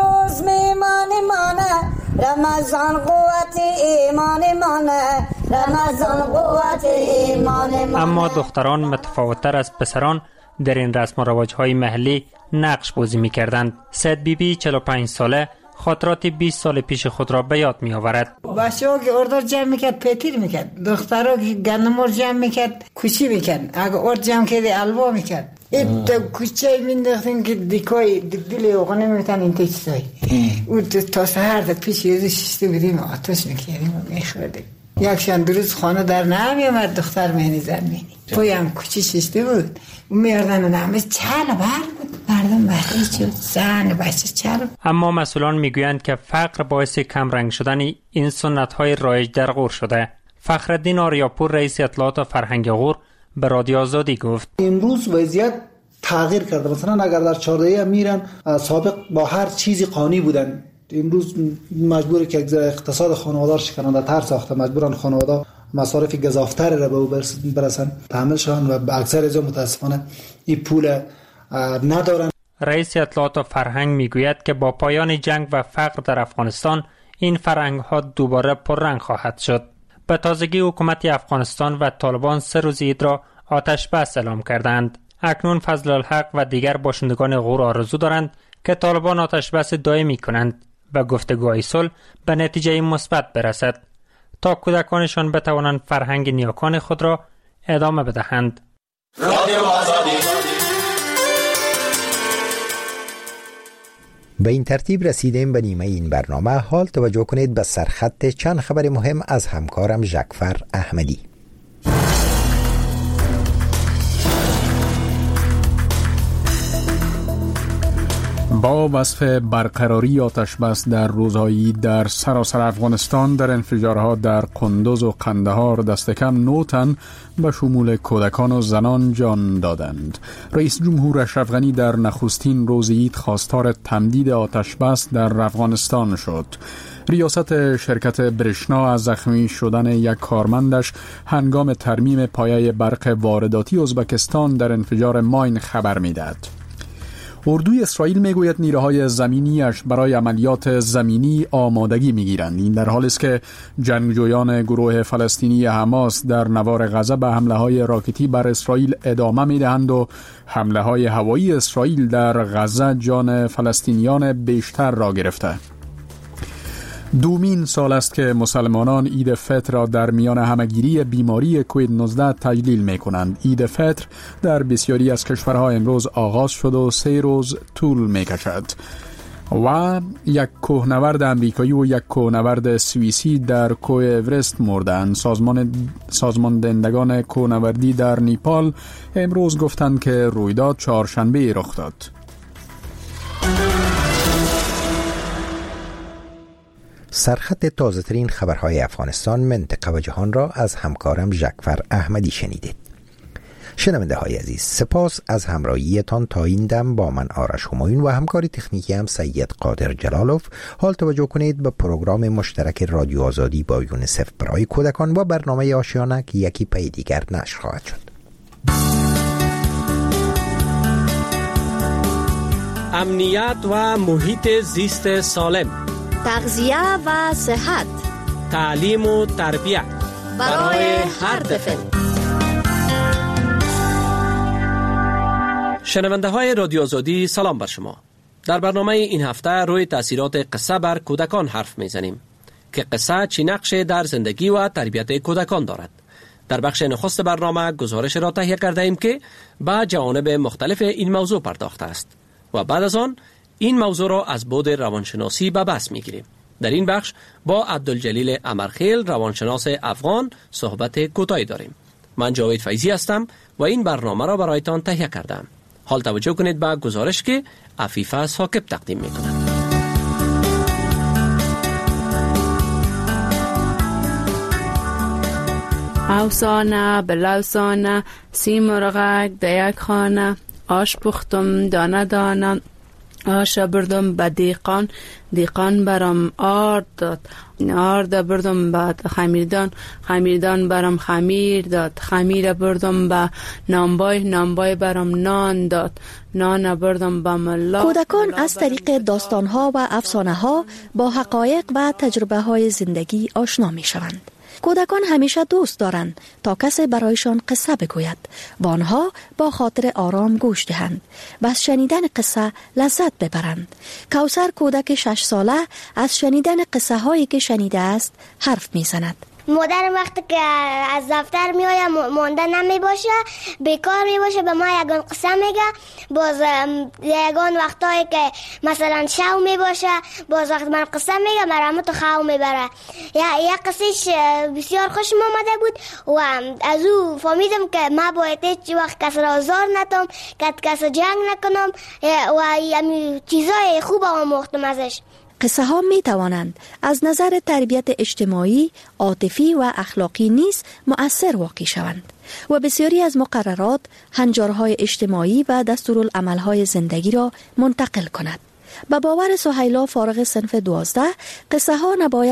اما دختران متفاوت‌تر از پسران در این رسم و رواج های محلی نقش بازی می کردند. سید بی بی چهل و پنج ساله خاطرات بیست سال پیش خود را به یاد می آورد. بچه‌ها که اردار جمع میکرد پیتیر میکرد، دخترها که گندمور جمع میکرد کوچی میکرد، اگه ارد جمع کرد الوا میکرد. این کوچه مینداختن که دیکای دل اوغانه میتن این تیچسای او تا سهر در پیش یزو ششته بودیم آتش میکردیم و میخوردیم. یکشان دروز خانه در نمی آمد دختر مهنی زمینی پایم کوچی ششته بود و میاردن و نمه چل بر بود مردم بخیل شد زن بچه چل. اما مسئولان میگویند که فقر باعث کم رنگ شدن این سنت های رایج در غور شده. فخرالدین آریاپور رئیس اطلاعات و فرهنگ غور به رادیو آزادی گفت امروز وضعیت تغییر کرده. مثلا اگر در چهاردهی میرن سابق با هر چیزی قانی بودن، امروز مجبوره که اقتصاد خانواده شکننده تر ساخته، مجبورن خانواده مصارف گزافتر را به او برسن تحمل شوند و به اکثر از متاسفانه این پول ندارن. رئیس اطلاعات و فرهنگ میگوید که با پایان جنگ و فقر در افغانستان این فرهنگ ها دوباره پررنگ خواهد شد. به تازگی حکومت افغانستان و طالبان سه روز عید را آتش بس اعلام کردند. اکنون فضل الحق و دیگر باشندگان غور آرزو دارند که طالبان آتش بس دائمی کنند و گفتگوهای صلح به نتیجه مثبت برسد تا کودکانشان بتوانند فرهنگ نیاکان خود را ادامه بدهند. به این ترتیب رسیدیم به نیمه این برنامه. حال توجه کنید به سرخط چند خبر مهم از همکارم ژکفر احمدی. با وصف برقراری آتش بس در روزهای در سراسر افغانستان در انفجارها در قندوز و قندهار دست کم نه تن به شمول کودکان و زنان جان دادند. رئیس جمهور اشرف غنی در نخستین روز عید خواستار تمدید آتش بس در افغانستان شد. ریاست شرکت برشنا از زخمی شدن یک کارمندش هنگام ترمیم پایه برق وارداتی ازبکستان در انفجار ماین خبر می‌دهد. اردوی اسرائیل میگوید نیروهای زمینیش برای عملیات زمینی آمادگی میگیرند. این در حالی است که جنگجویان گروه فلسطینی حماس در نوار غزه به حمله های راکتی بر اسرائیل ادامه میدهند و حمله های هوایی اسرائیل در غزه جان فلسطینیان بیشتر را گرفته. دومین سال است که مسلمانان عید فطر را در میان همگیری بیماری کووید نوزده تجلیل می کنند. عید فطر در بسیاری از کشورها امروز آغاز شد و سه روز طول می کشد. و یک کوهنورد امریکایی و یک کوهنورد سوئیسی در کوه اورست مردند. سازمان سازمان دهندگان کوهنوردی در نیپال امروز گفتند که رویداد چهارشنبه رخ داد. سرخط تازه ترین خبرهای افغانستان، منطقه و جهان را از همکارم ژکفر احمدی شنیدید. شنونده های عزیز، سپاس از همراهیتان تا این دم. با من آرش همایون و همکاری تکنیکی هم سید قادر جلالوف. حال توجه کنید به پروگرام مشترک رادیو آزادی با یونیسف برای کودکان و برنامه آشیانه که یکی پی دیگر نشر خواهد شد. امنیت و محیط زیست سالم، تغذیه و صحت، تعلیم و تربیت برای هر طفل. شنونده های رادیو آزادی سلام بر شما. در برنامه این هفته روی تاثیرات قصه بر کودکان حرف میزنیم که قصه چی نقش در زندگی و تربیت کودکان دارد. در بخش نخست برنامه گزارش را تهیه کرده ایم که به جوانب مختلف این موضوع پرداخته است و بعد از آن این موضوع را از بعد روانشناسی به بحث میگیریم. در این بخش با عبدالجلیل امرخیل، روانشناس افغان، صحبت کوتاهی داریم. من جاوید فیضی هستم و این برنامه را برایتان تهیه کردم. حال توجه کنید به گزارش که عفیفه ثاقب تقدیم میکند. افسانه بلوسانه سیمرغک در یک خانه، آش پختم دانه دانه، آش بردم به دیقان، دیقان برام آرد داد، آرد بردم به خمیردان، خمیردان برام خمیر داد، خمیر بردم به نانبای، نانبای برام نان داد، نان بردم به ملا. کودکان از طریق داستانها و افسانه ها با حقایق و تجربه های زندگی آشنا می شوند. کودکان همیشه دوست دارند تا کسی برایشان قصه بگوید و آنها با خاطر آرام گوش دهند و از شنیدن قصه لذت ببرند. کوثر کودک شش ساله از شنیدن قصه هایی که شنیده است حرف می زند. مادر وقتی که از دفتر می آید مانده نمی باشه، بیکار می باشه، به ما یگان قصه میگه. باز یگان وقتایی که مثلا شو می باشه، باز وقت من قصه میگه مرا تو خواو میبره. یک قصهش بسیار خوشم آمده بود و از او فهمیدم که ما باید هیچ وقت کس را آزار نتم، کس جنگ نکنم و یعنی چیزای خوب آموختم ازش. قصه ها می توانند از نظر تربیت اجتماعی، عاطفی و اخلاقی نیز مؤثر واقع شوند و بسیاری از مقررات، هنجارهای اجتماعی و دستورالعملهای زندگی را منتقل کند. به باور سهیلا فارغ صنف دوازده، قصه ها نباید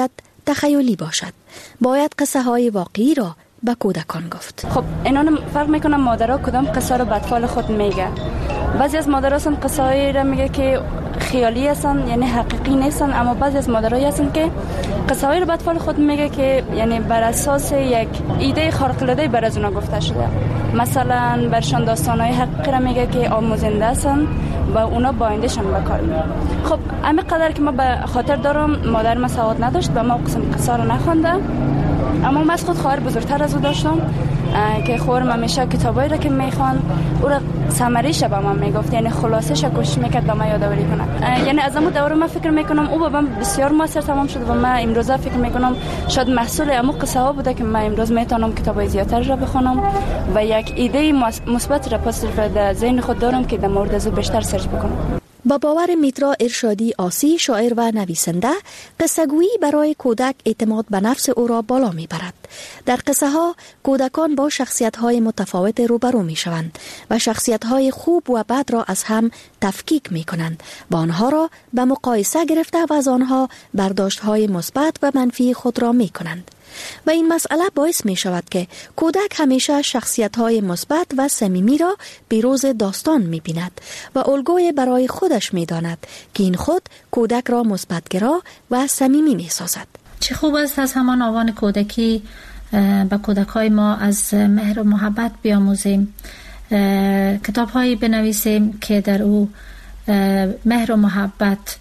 تخیلی باشد. باید قصه های واقعی را به کودکان گفت. خب اینا فرق میکنه مادرها کدام قصه رو به اطفال خود میگه. بعضی از مادرها هستن قصه هایی را میگه که خیالی هستن، یعنی حقیقی نیستن، اما بعضی از مادرها هستن که قصه هایی رو به اطفال خود میگه که یعنی بر اساس یک ایده خارق العاده بر از اونا گفته شده. مثلا برشان داستان های حقیقی را میگه که آموزنده هستن و اونا با آیندهشان به کار میبرن. خب همین قدر که ما به خاطر دارم مادر ما سواد نداشت و ما قسم قصه رو نخونده، اما من از خود خواهر بزرگتر از او داشتم که خواهرم همیشه کتابایی را که میخوان او را سمریش به من میگفت، یعنی خلاصش کوشش میکرد به من یادآوری کنه. یعنی از همون دوره من فکر میکنم او به من بسیار موثر تمام شد و من امروزه فکر میکنم شاید محصول همون قصه ها بوده که من امروز میتونم کتابای زیادتر را بخونم و یک ایده مثبت را پس در ذهن خود دارم که در مورد از بیشتر سرچ بکنم. با باور میترا ارشادی آسی، شاعر و نویسنده، قصه‌گویی برای کودک اعتماد به نفس او را بالا میبرد. در قصه ها کودکان با شخصیت های متفاوت روبرو می شوند و شخصیت های خوب و بد را از هم تفکیک می کنند و آنها را به مقایسه گرفته و از آنها برداشت های مثبت و منفی خود را می کنند. و این مسئله باعث می شود که کودک همیشه شخصیت های مثبت و صمیمی را بروز داستان می بیند و الگوی برای خودش می داند که این خود کودک را مثبتگرا و صمیمی می سازد. چه خوب است از همان آوان کودکی به کودکای ما از مهر و محبت بیاموزیم، کتاب هایی بنویسیم که در او مهر و محبت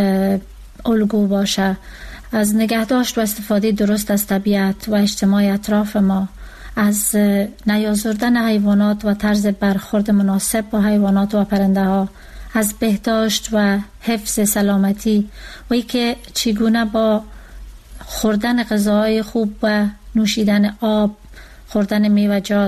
الگو باشه، از نگهداشت و استفاده درست از طبیعت و اجتماع اطراف ما، از نیازردن حیوانات و طرز برخورد مناسب با حیوانات و پرنده ها، از بهداشت و حفظ سلامتی و ای که چگونه با خوردن غذاهای خوب و نوشیدن آب، خوردن میوه‌جات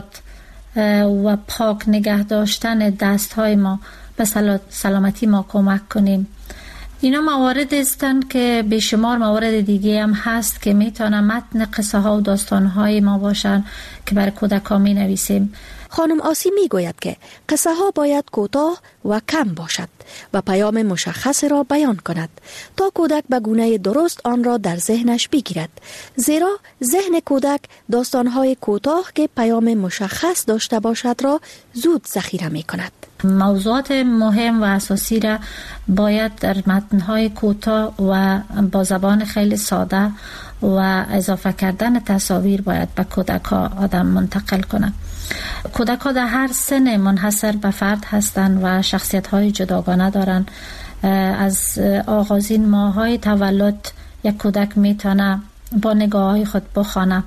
و پاک نگه داشتن دستهای ما به سلامتی ما کمک کنیم. اینا موارد هستند که به شمار موارد دیگه هم هست که میتونه متن قصه ها و داستان های ما باشن که برای کودکان می نویسیم. خانم آسی می گوید که قصه ها باید کوتاه و کم باشد و پیام مشخص را بیان کند تا کودک به گونه درست آن را در ذهنش بگیرد، زیرا ذهن کودک داستان های کوتاه که پیام مشخص داشته باشد را زود ذخیره می کند. موضوعات مهم و اساسی را باید در متن‌های کوتاه و با زبان خیلی ساده و اضافه کردن تصاویر باید به کودک‌ها آدم منتقل کنه. کودک‌ها در هر سن منحصر به فرد هستند و شخصیت‌های جداگانه دارند. از آغازین ماه‌های تولد یک کودک میتونه با نگاه‌های خود بخوانه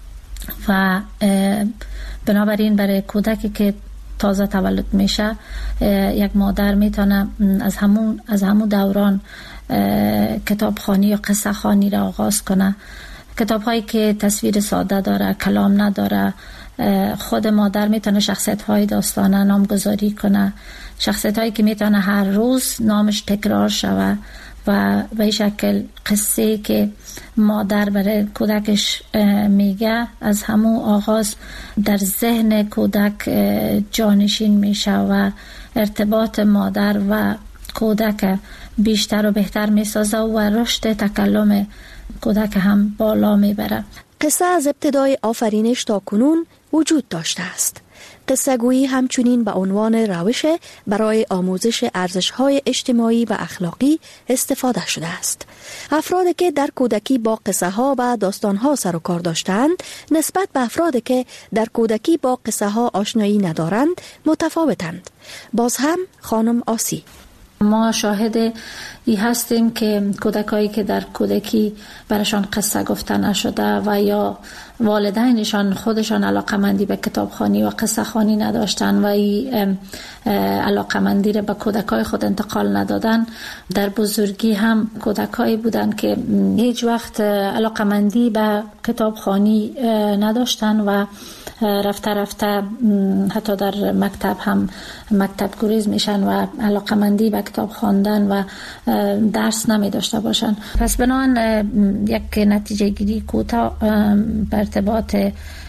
و بنابراین برای کودکی که تازه تولد میشه یک مادر میتونه از همون از همون دوران کتابخوانی یا قصه خوانی را آغاز کنه. کتاب هایی که تصویر ساده داره، کلام نداره، خود مادر میتونه شخصیت های داستانه نامگذاری کنه، شخصیت هایی که میتونه هر روز نامش تکرار شوه و به این شکل قصه که مادر برای کودکش میگه از همون آغاز در ذهن کودک جانشین میشه و ارتباط مادر و کودک بیشتر و بهتر میسازه و رشد تکلم کودک هم بالا میبره. قصه از ابتدای آفرینش تا کنون وجود داشته است. قصه گویی همچنین به عنوان روش برای آموزش ارزش‌های اجتماعی و اخلاقی استفاده شده است. افرادی که در کودکی با قصه ها و داستان ها سر و کار داشتند نسبت به افرادی که در کودکی با قصه ها آشنایی ندارند متفاوتند. باز هم خانم آسی: ما شاهد ای هستیم که کودکایی که در کودکی برشان قصه گفته نشده و یا والدینشان خودشان علاقمندی به کتابخوانی و قصه خوانی نداشتن و ای علاقمندی را به کودکای خود انتقال ندادن، در بزرگی هم کودکایی بودن که هیچ وقت علاقمندی به کتابخوانی نداشتن و رفته رفته حتی در مکتب هم مکتب گریز میشن و علاقمندی به کتاب خواندن و درس نمی داشته باشن. پس بنابراین یک نتیجه گیری کوتاه به ارتباط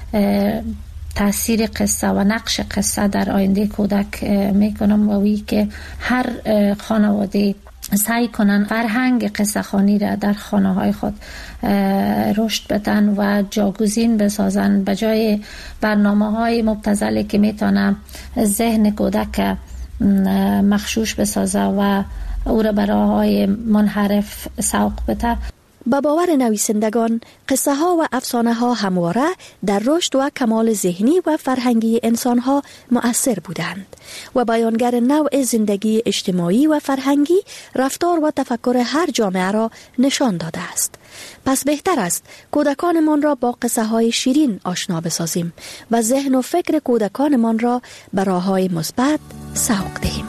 تاثیر قصه و نقش قصه در آینده کودک میکنم و وی که هر خانواده سعی کنن فرهنگ قصه خوانی را در خانه های خود رشد بدن و جاگزین بسازن به جای برنامه های مبتذلی که میتونه ذهن کودک مخشوش بسازه و او را به راه‌های منحرف سوق بده. با باور نویسندگان، قصه ها و افسانه ها همواره در رشد و کمال ذهنی و فرهنگی انسان ها مؤثر بودند و بیانگر نوع زندگی اجتماعی و فرهنگی، رفتار و تفکر هر جامعه را نشان داده است. پس بهتر است کودکانمان را با قصه های شیرین آشنا بسازیم و ذهن و فکر کودکانمان را به راه‌های مثبت سوق دهیم.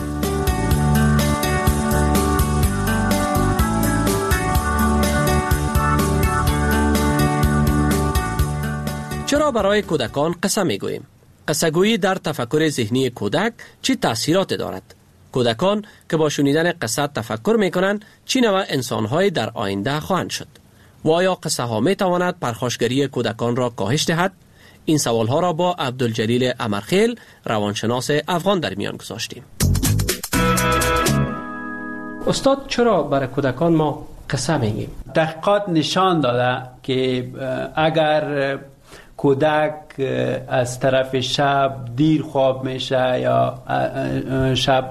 چرا برای کودکان قصه میگوییم؟ قصه گویی در تفکر ذهنی کودک چه تأثیرات دارد؟ کودکان که با شنیدن قصه تفکر میکنند چه نوع انسان‌های در آینده خواهند شد؟ و آیا قصه ها می تواند پرخاشگری کودکان را کاهش دهد؟ این سوال ها را با عبدالجلیل امرخیل، روانشناس افغان، در میان گذاشتیم. استاد، چرا برای کودکان ما قصه میگیم؟ تحقیقات نشان داده که اگر کودک از طرف شب دیر خواب میشه یا شب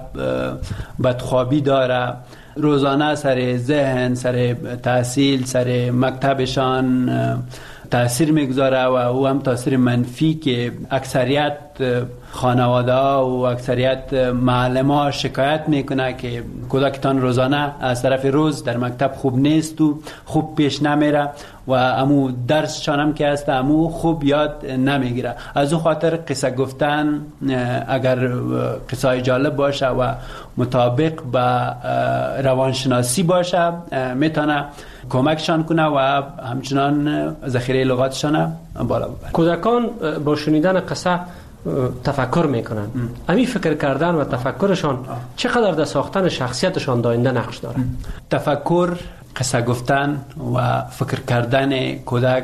بدخوابی داره، روزانه سر ذهن، سر تحصیل، سر مکتبشان تأثیر میگذاره و او هم تأثیر منفی که اکثریت خانواده و اکثریت معلم ها شکایت میکنه که کودکتان روزانه از طرف روز در مکتب خوب نیست و خوب پیش نمیره و امو درسشان هم که هست امو خوب یاد نمیگیره. از او خاطر قصه گفتن اگر قصه جالب باشه و مطابق با روانشناسی باشه میتونه کمکشان کنه و همچنان ذخیره لغاتشان بالا ببره. کودکان با شنیدن قصه تفکر میکنن. امی فکر کردن و تفکرشان چقدر در ساختن شخصیتشان داینده نقش داره؟ تفکر، قصه گفتن و فکر کردن کودک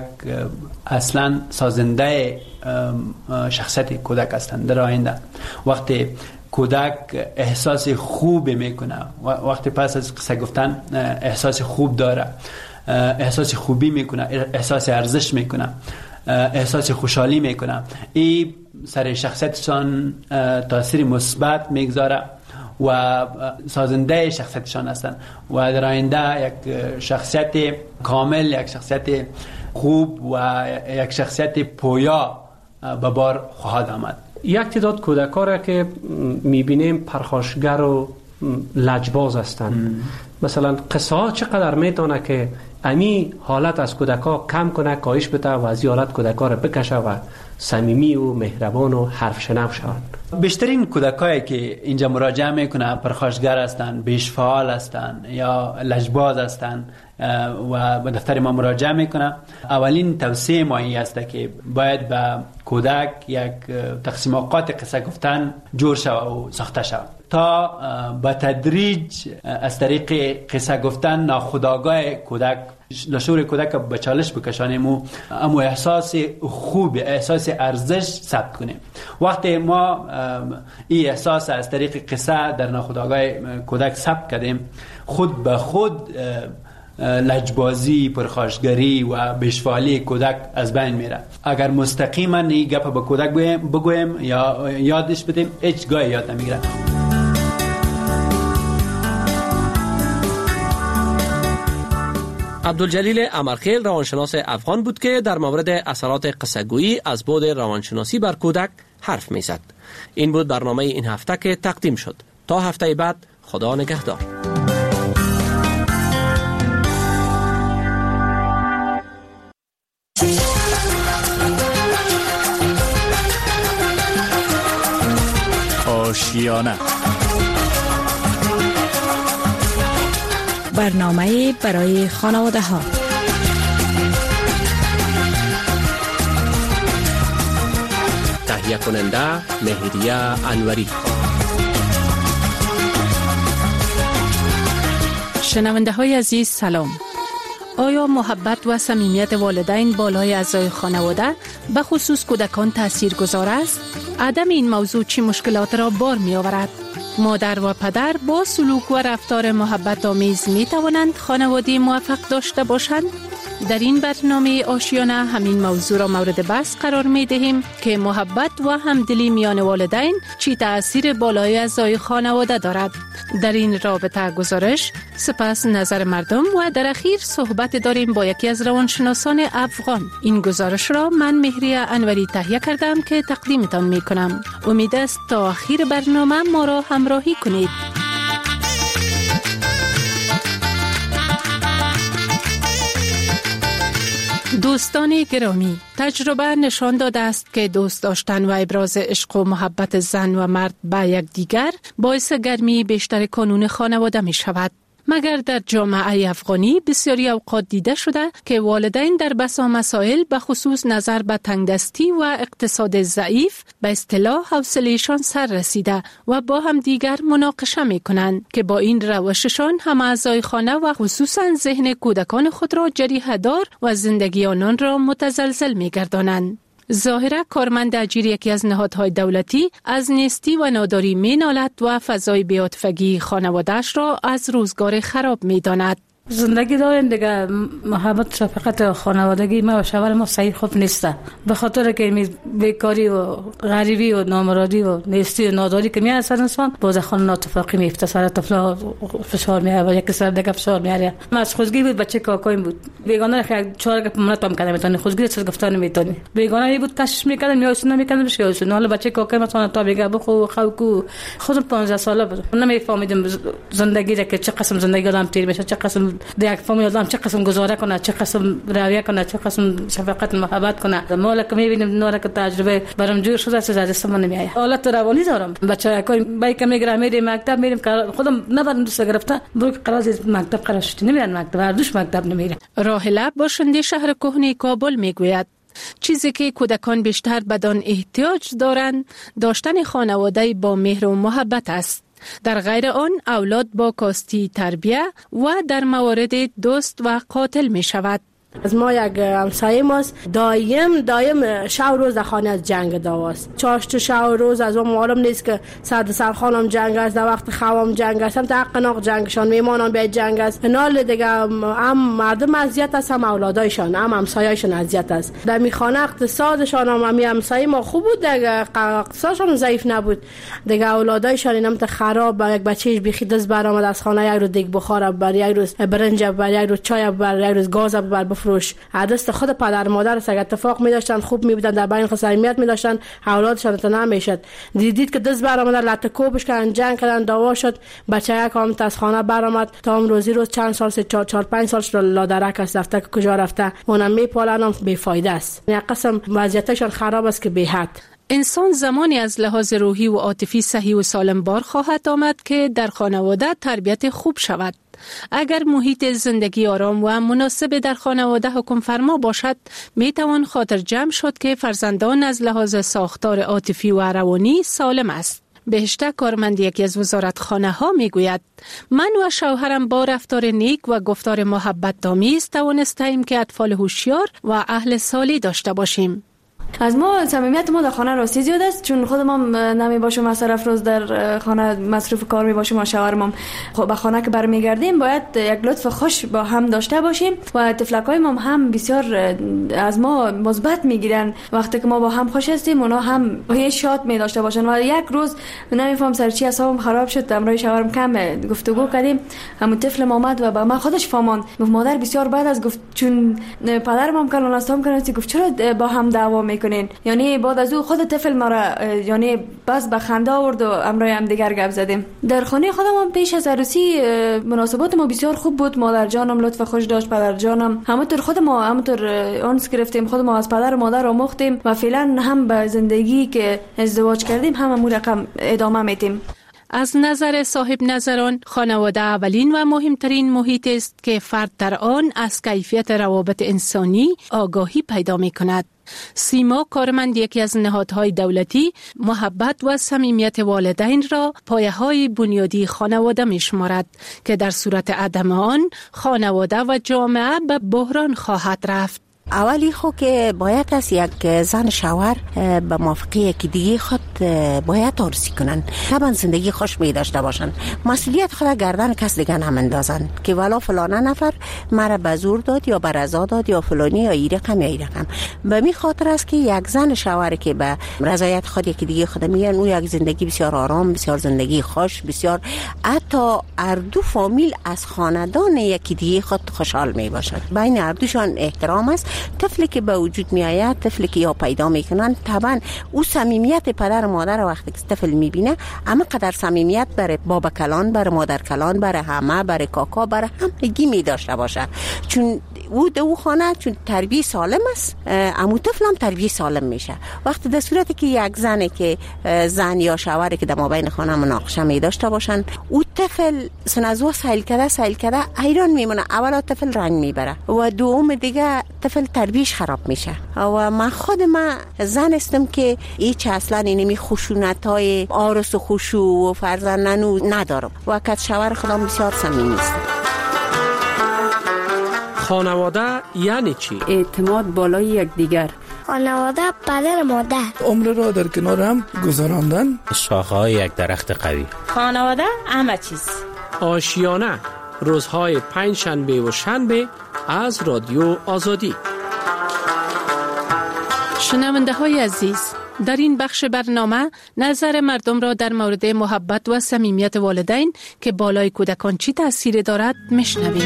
اصلا سازنده شخصیت کودک هستند در آینده. وقتی کودک احساس خوب میکنه، وقتی پس از قصه گفتن احساس خوب داره، احساس خوبی میکنه، احساس ارزش میکنه، احساس خوشحالی میکنه، این سر شخصیتشان تاثیر مثبت میگذاره و سازنده شخصیتشان هستند و در آینده یک شخصیت کامل، یک شخصیت خوب و یک شخصیت پویا به بار خواهد آمد. یک تعداد کودک‌ها را که میبینیم پرخاشگر و لجباز هستند، مثلا قصه ها چقدر میتونه که امی حالت از کودک‌ها کم کنه، کاهش بده و از این حالت کودک‌ها را بکشه و صمیمی و مهربان و حرف شنو شوند؟ بیشترین کودکایی که اینجا مراجعه میکنه پرخاشگر هستند، بیش فعال هستند یا لجباز هستند و به دفتر ما مراجعه میکنه. اولین توصیه ما این است که باید به کودک یک تقسیم اوقات قصه گفتن جور شود و ساخته شود تا به تدریج از طریق قصه گفتن ناخودآگاه کودک، لشور کودک به چالش بکشانیم و امو احساس خوب، احساس ارزش ثبت کنیم. وقتی ما این احساس از طریق قصه در ناخودآگاه کودک ثبت کردیم، خود به خود لجبازی، پرخاشگری و بیشفعالی کودک از بین میره. اگر مستقیما این گپ به کودک بگویم یا یادش بدیم، هیچ گاهی یاد نمیگیره. عبدالجلیل امرخیل، روانشناس افغان بود که در مورد اثرات قصه‌گویی از بعد روانشناسی بر کودک حرف میزد. این بود برنامه این هفته که تقدیم شد. تا هفته بعد، خدا نگهدار. آشیانه، برنامه برای خانواده ها. تهیه کننده مهریه انوری. شنونده های عزیز سلام. آیا محبت و صمیمیت والدین بالای اعضای خانواده به خصوص کودکان تاثیرگذار است؟ عدم این موضوع چه مشکلات را بار می آورد؟ مادر و پدر با سلوک و رفتار محبت آمیز می توانند خانواده موفق داشته باشند؟ در این برنامه آشیانه همین موضوع را مورد بحث قرار می دهیم که محبت و همدلی میان والدین چی تأثیر بالای اعضای خانواده دارد. در این رابطه گزارش، سپس نظر مردم و در اخیر صحبت داریم با یکی از روانشناسان افغان. این گزارش را من مهریه انوری تهیه کردم که تقدیمتان می کنم. امید است تا آخر برنامه ما را همراهی کنید. دوستان گرامی، تجربه نشان داده است که دوست داشتن و ابراز عشق و محبت زن و مرد به یکدیگر باعث گرمی بیشتر کانون خانواده می شود. مگر در جامعه افغانی بسیاری اوقات دیده شده که والدین در بسا مسائل به خصوص نظر به تنگدستی و اقتصاد ضعیف به اصطلاح حوصله‌شان سر رسیده و با هم دیگر مناقشه می کنند که با این روششان هم اعضای خانه و خصوصا ذهن کودکان خود را جریحه دار و زندگی آنان را متزلزل می گردانند. ظاهرا کارمند اجیر یکی از نهادهای دولتی از نیستی و ناداری می نالد و فضای بی‌عاطفگی خانواده‌اش را از روزگار خراب می داند. زندگی داریم دیگه، محبت شفقت خانوادگی ما و شوهر ما صحیح خوب نیسته، به خاطر که می بیکاری و غریبی و نامرادی و نیستی و ناداری که می اثر انسان باز خانه ناتفاقی میفته، سر طفلا فشار میاره و یک سر دیگه فشار میاره. ما از خودگی بود، بچه کاکایم بود، بیگانه خیلی چهار گپ منتام کردم میتونی خودگی چه گفتن میتونی، بیگانه بود کشش میکردم یا اصلا میکردم بشه، حالا بچه کاکایم مثلا تا بگه بخو خوکو خودم پانزده ساله بود، نمیفهمیدم زندگی را که چه قسم زندگی آدم تیر میشه، چه قسم دیگه فامیل آدم چه قسم گزاره کنه، چه قسم رویه کنه، چه قسم شفقت محبت کنه. ما که میبینیم نوره که تجربه برام جور شده است، از دست من نمیاد. حالت روانی دارم، بچه کوی بای که میگرم میریم مکتب، میریم خودم نبرم دوست گرفتم برو قرار مکتب قرار شد نمیرن مکتب، هر دوش مکتب نمیرن. راهله باشنده شهر کهنه کابل میگوید چیزی که کودکان بیشتر بدان احتیاج دارند داشتن خانواده با مهر و محبت است. در غیر آن اولاد با کاستی تربیه و در موارد دوست و قاتل می شود. از ما یک همسایه ماست دایم دایم شب روز در خانه از جنگ داواست، چاشت شب روز از اون معلوم نیست که سر سر خانم جنگ است، در وقت خوام جنگ است، هم تا قناق جنگشان میمانان به جنگ است. نال دیگه هم مردم اذیت است، هم اولادایشان هم همسایه‌شان اذیت است. در می خانه اقتصادشان هم می همسایه ما خوب بود، دیگه اقتصادشان ضعیف نبود، دیگه اولادایشان اینم تا خراب. یک بچه‌ش بخی دست برآمد از خانه، یک روز دیگ بخار بر، یک روز برنج بر، یک روز چای بر، یک روز گاز بر فروش. عدست خود پدر مادر است، اگه اتفاق می داشتن خوب می بودن، در بین خود صمیمیت می داشتن، اولادشان تا نمیشد. دیدید که دست برآمد لطه کوبش کردن، جنگ کردن، دعوا شد، بچه یک هم از خانه برآمد تا هم روزی روز چند سال سه چهار چهار پنج سالش لادرک است، رفته که کجا رفته اونم میپالن، هم بیفایده است. یک قسم وضعیتشان خراب است که بی حد. انسان زمانی از لحاظ روحی و عاطفی صحیح و سالم بار خواهد آمد که در خانواده تربیت خوب شود. اگر محیط زندگی آرام و مناسب در خانواده حکم فرما باشد، می توان خاطر جمع شد که فرزندان از لحاظ ساختار عاطفی و روانی سالم است. بهشته کارمند یکی از وزارتخانه ها می گوید من و شوهرم با رفتار نیک و گفتار محبت آمیز توانستیم که اطفال هوشیار و اهل سالی داشته باشیم. از ما صمیمیت ما در خانه راستی زیاد است، چون خودم هم نمی باشم مصرف روز در خانه مصروف کار می باشیم و شوهرم هم به خانه که برمیگردیم باید یک لطف خوش با هم داشته باشیم و طفلکای ما هم بسیار از ما مثبت میگیرن. وقتی که ما با هم خوش هستیم اونا هم هیچ شاد می داشته باشن. و یک روز نمیفهم سر چی حسابم خراب شد، امروز شوهرم کم گفتگو کردیم، همون طفل اومد و با ما خودش فهماند، گفت مادر بسیار بعد از گفت چون پدرم هم کلان استام کنه، گفت چرا با هم دعوا میکنین؟ یعنی بعد از او خود طفل ما را یعنی بس به خنده آورد و امروز هم دیگر گپ زدیم. در خانه خودم هم پیش از عروسی مناسبات ما بسیار خوب بود، مادر جانم لطف خوش داشت، پدر جانم همونطور خود ما همونطور آنس گرفتیم، خود ما از پدر و مادر آموختیم و فعلا هم به زندگی که ازدواج کردیم هم همون رقم ادامه میدیم. از نظر صاحب نظران، خانواده اولین و مهمترین محیط است که فرد در آن از کیفیت روابط انسانی آگاهی پیدا می کند. سیما کارمند یکی از نهادهای دولتی محبت و صمیمیت والدین را پایه‌های بنیادی خانواده می شمارد که در صورت عدم آن خانواده و جامعه به بحران خواهد رفت. اولی خو که باید از یک زن شوهر به موافقه یکی دیگه خود باید آرزی کنن، طبعا زندگی خوش می داشته باشن، مسئولیت خود گردن کس دیگه نمندازن که ولا فلانه نفر مرا به زور داد یا به رضا داد یا فلانی یا ای رقم یا ای رقم. به می خاطر است که یک زن شوهر که به رضایت خود یکی دیگه خود میگن او یک زندگی بسیار آرام، بسیار زندگی خوش، بسیار حتی هر دو فامیل از خاندان یکی دیگه خود خوشحال می باشد. بین هر دوشان احترام است. طفلی که به وجود می آید، طفلی که یا پیدا میکنن، طبعا او صمیمیت پدر و مادر وقتی که طفل میبینه اما قدر صمیمیت برای بابا کلان، برای مادر کلان، برای همه، برای کاکا، برای همگی می داشته باشه، چون او دو او خانه چون تربیه سالم است، امو طفل هم تربیه سالم میشه. وقتی در صورتی که یک زنی که زن یا شوهری که در مابین خانه مناقشه می داشته باشن، او طفل سنازو سایل کرده سایل کرده حیران میمونه. اولا طفل رنگ میبره و دوم دیگه طفل تربیش خراب میشه. و من خود من زن استم که هیچ اصلا اینمی خشونت های آرس و خشوع و فرزندنو ندارم و که شوهر خودم بسیار صمیمی است. خانواده یعنی چی؟ اعتماد بالای یکدیگر. خانواده پدر مادر. عمر را در کنار هم گذراندن. شاخه‌های یک درخت قوی. خانواده همه چیز. آشیانه روزهای پنج شنبه و شنبه از رادیو آزادی. شنونده های عزیز، در این بخش برنامه نظر مردم را در مورد محبت و صمیمیت والدین که بالای کودکان چی تأثیر دارد میشنوید.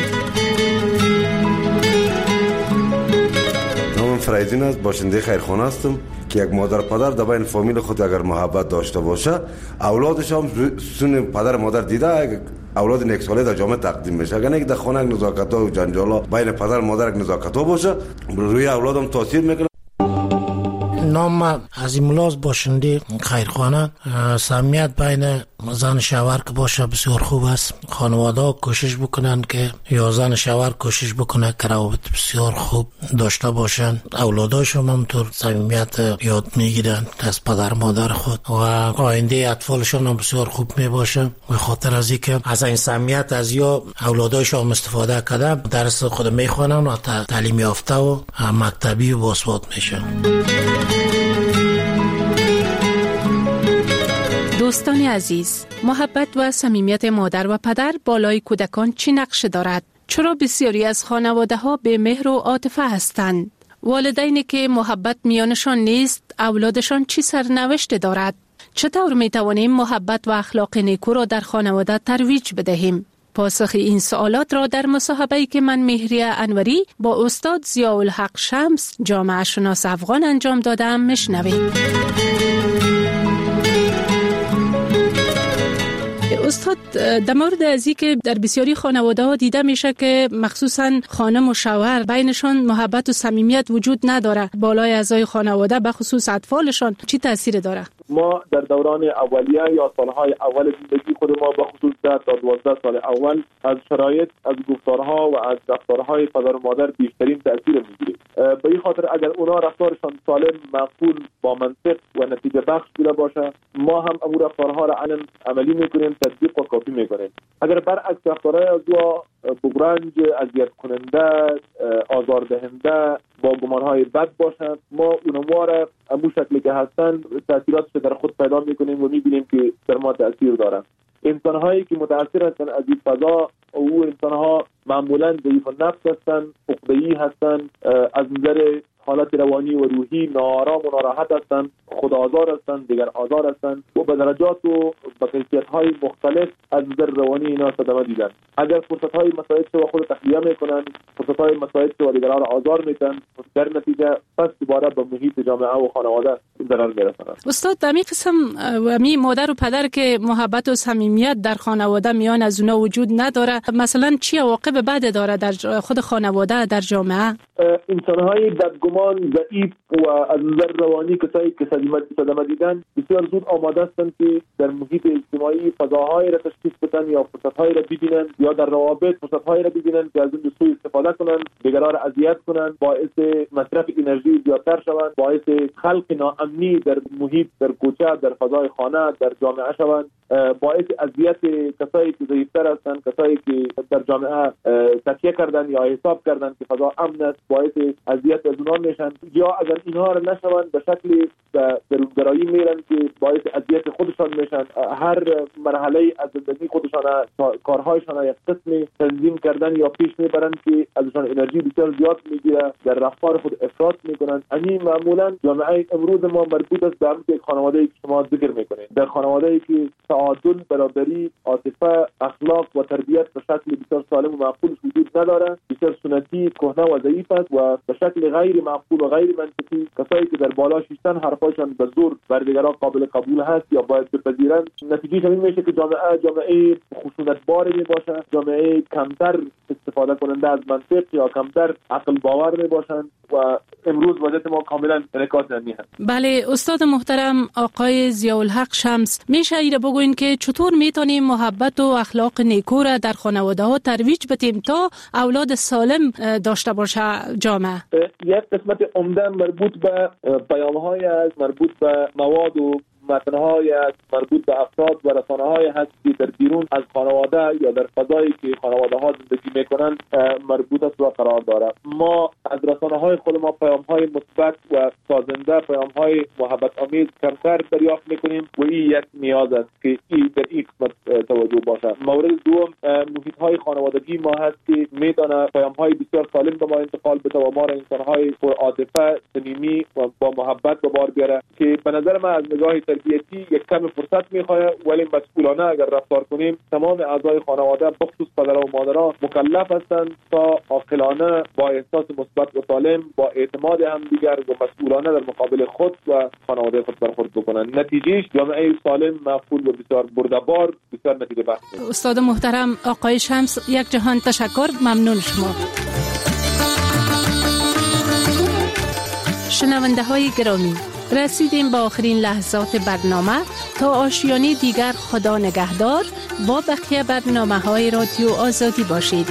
نامم فرایدین است، باشنده خیرخانه هستم که یک مادر پدر در بین فامیل خود اگر محبت داشته باشه، اولادش هم سون پدر مادر دیده اولاد نیک ساله در جامعه تقدیم میشه. اگر نه در خانه نزاکت‌ها و جنجالا بین پدر مادر یک نزاکت‌ها باشه، روی اولادم تاثیر میکنه. نام عظیم الله باشنده خیرخانه. صمیمیت بین زن شوهر که باشه بسیار خوب است. خانواده ها کوشش بکنن که یا زن شوهر کوشش بکنه که روابط بسیار خوب داشته باشن. اولاداشون هم طور صمیمیت یاد میگیرن از پدر مادر خود و آینده اطفالشون هم بسیار خوب میباشه. به خاطر از اینکه از این صمیمیت از یا اولاداشون استفاده کرده درس خود میخوانن و تعلیم یافته و مکتبی و باسواد میشن. دوستان عزیز، محبت و صمیمیت مادر و پدر بالای کودکان چی نقش دارد؟ چرا بسیاری از خانواده ها به مهر و عاطفه هستند؟ والدینی که محبت میانشان نیست، اولادشان چی سرنوشت دارد؟ چطور می توانیم محبت و اخلاق نیکو را در خانواده ترویج بدهیم؟ پاسخ این سوالات را در مصاحبه‌ای که من مهریه انوری با استاد ضیاءالحق شمس جامعه شناس افغان انجام دادم میشنوید. استاد، در مورد ازی که در بسیاری خانواده ها دیده میشه که مخصوصا خانم و شوهر بینشان محبت و صمیمیت وجود نداره، بالای اعضای خانواده به خصوص اطفالشان چی تاثیر داره؟ ما در دوران اولیه یا سالهای اول زندگی خود ما به خصوص ده تا دوازده سال اول از شرایط، از گفتارها و از رفتارهای پدر و مادر بیشترین تاثیر میگیریم. به این خاطر اگر اونا رفتارشان سالم، معقول، با منطق و نتیجه بخش بوده باشه، ما هم امور رفتارها را علم عملی میکنیم، تطبیق و کافی میکنیم. اگر برعکس رفتارهای از وا بغرنج، اذیت کننده، آزار دهنده، با گمانهای بد باشند، ما اونها را همون شکلی که هستن تاثیراتش در خود پیدا میکنیم و میبینیم که در ما تاثیر دارن. انسانهایی که متاثر هستن از این فضا، او انسانها معمولا ضعیف النفس هستن، عقده‌ای هستن، از نظر حالت روانی و روحی ناآرام و ناراحت هستند، خودآزار هستند، دیگر آزار هستند و به درجات و به کیفیت‌های مختلف از نظر روانی اینا صدمه دیدن. اگر فرصت‌های مساعد شو خود تخلیه میکنن، فرصت‌های مساعد شو دیگران را آزار میدن، در نتیجه پس دوباره به محیط جامعه و خانواده ضرر میرسند. استاد، در این قسم و می مادر و پدر که محبت و صمیمیت در خانواده میان از اونا وجود نداره، مثلا چی عواقب بد داره در خود خانواده، در جامعه؟ انسان‌های بدگمان مسلمان ضعیف و از نظر روانی کسایی که صدمه دیدن بسیار زود آماده هستند که در محیط اجتماعی فضاهایی را تشخیص بدن یا فرصت‌هایی را ببینن یا در روابط فرصت‌هایی را ببینن که از اون سوء استفاده کنن، دیگران را اذیت کنن، باعث مصرف انرژی زیادتر شوند، باعث خلق ناامنی در محیط، در کوچه، در فضای خانه، در جامعه شوند، باعث اذیت کسایی که ضعیف‌تر هستند، کسایی که در جامعه تکیه کردن یا حساب کردن که فضا امن است، باعث اذیت از اونها میشن. یا اگر اینها را نشوند به شکلی درونگرایی میرن که باعث اذیت خودشان میشن. هر مرحله از زندگی خودشان کارهایشان یک قسمی تنظیم کردن یا پیش میبرن که ازشان انرژی بسیار زیاد میگیره، در رفتار خود افراط میکنن. این معمولا جامعه امروز ما مربوط است به یک خانواده‌ای که شما ذکر میکنید، در خانواده‌ای که تعادل، برابری، عاطفه، اخلاق و تربیت به شکل بسیار سالم و معقول وجود نداره، بسیار سنتی، کهنه و ضعیف است و به شکل غیر معقول و غیر منطقی کسایی که در بالا شیشتن حرفایشان به زور بر دیگران قابل قبول هست یا باید بپذیرند، نتیجه همین میشه که جامعه جامعه خشونت‌بار میباشه، جامعه کمتر استفاده کننده از منطق یا کمتر عقل باور میباشند و امروز وضعیت ما کاملا انعکاس همین هست. بله استاد محترم آقای ضیاءالحق شمس، میشه ایره بگوین که چطور میتونیم محبت و اخلاق نیکو را در خانواده ها ترویج بدیم تا اولاد سالم داشته باشه جامعه؟ یک قسمت عمده مربوط به پیام‌های از مربوط به مواد و متن‌های مربوط به افراد و رسانه‌های هست که در بیرون از خانواده یا در فضایی که خانواده‌ها زندگی می‌کنند مربوط است و قرار دارد. ما از رسانه‌های خود ما پیام‌های مثبت و سازنده، پیام‌های محبت آمیز کمتر دریافت می‌کنیم و این یک نیاز است که این در این قسمت توجه باشه. مورد دوم محیط‌های خانوادگی ما هست که می‌تونه پیام‌های بسیار سالم به ما انتقال بده و ما را انسان‌های پرعاطفه، صمیمی و با محبت به بار بیاره که به نظر من از نگاه تربیتی یک کم فرصت میخواه، ولی مسئولانه اگر رفتار کنیم تمام اعضای خانواده بخصوص پدر و مادرها مکلف هستند تا عاقلانه با احساس مثبت و سالم با اعتماد همدیگر و مسئولانه در مقابل خود و خانواده خود برخورد بکنند. نتیجهش جامعه سالم، معقول و بسیار برده‌بار، بسیار نتیجه بخش. استاد محترم آقای شمس، یک جهان تشکر، ممنون شما. شنونده های گرامی، رسیدیم به آخرین لحظات برنامه. تا آشیانه دیگر خدا نگهدار. با بقیه برنامه های رادیو آزادی باشید.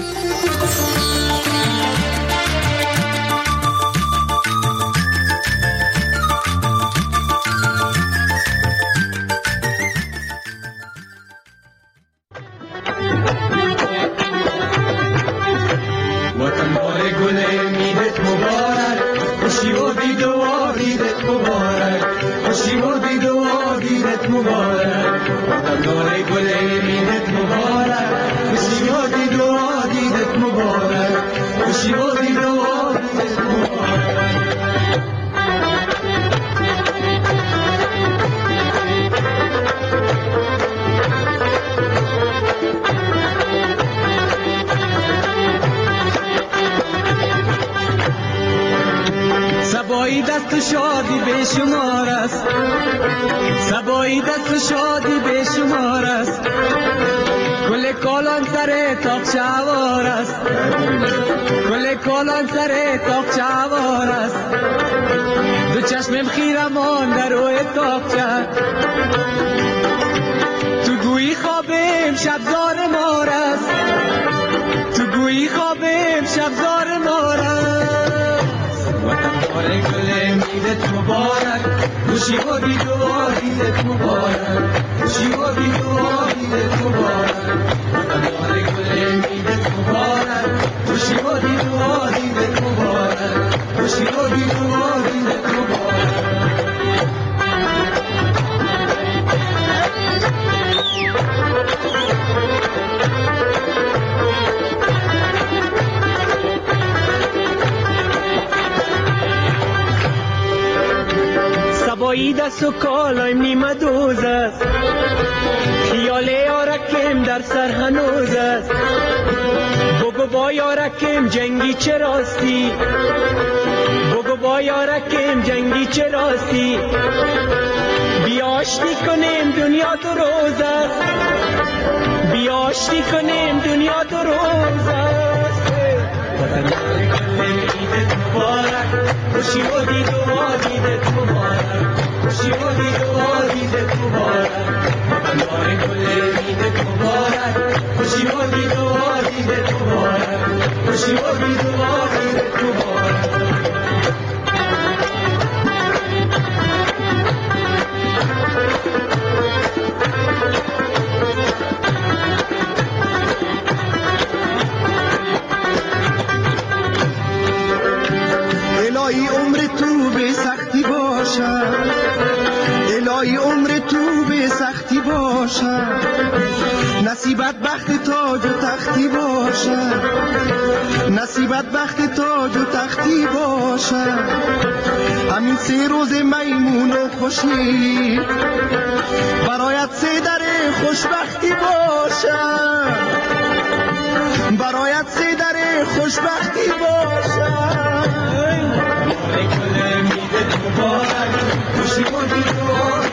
سبایی دست شادی به شمار است، سبایی دست شادی به شمار است، گل کالان سر تاق چوار است، گل کالان سر تاق چوار است، دو چشمم خیرمان در روی تاقچه، تو گویی خوابم شبزار مار است، تو گویی خوابم شبزار مار است. وطن گل میدت مبارک، خوشی و بیدو دیدت مبارک، خوشی و بیدو دیدت مبارک. وطن گل میدت مبارک، خوشی و بیدو دیدت مبارک، خوشی و بیدو دیدت مبارک. سبایی دست و کالایم نیمه دوز است، خیال یارکم در سر هنوز است، بگو با یارکم جنگی چه راستی، بگو با یارکم جنگی چه راستی، بیاشتی کنیم دنیا دو روز است، بیاشتی کنیم دنیا دو روز است. وطن گل عیدت مبارک، خوشی مبارک، خوشی و بید و آخرت مبارک. الهی عمر تو به سختی باشه، الهی عمر تو به سختی باشه، نصیبت بخت تاج و تختی باشه، نصیبت بخت تاج و تختی باشه. همین سه روز میمون و خوشی برایت سه در خوشبختی باشه، برایت سه در خوشبختی باشه. کل امید مبارک، خوشی و بید و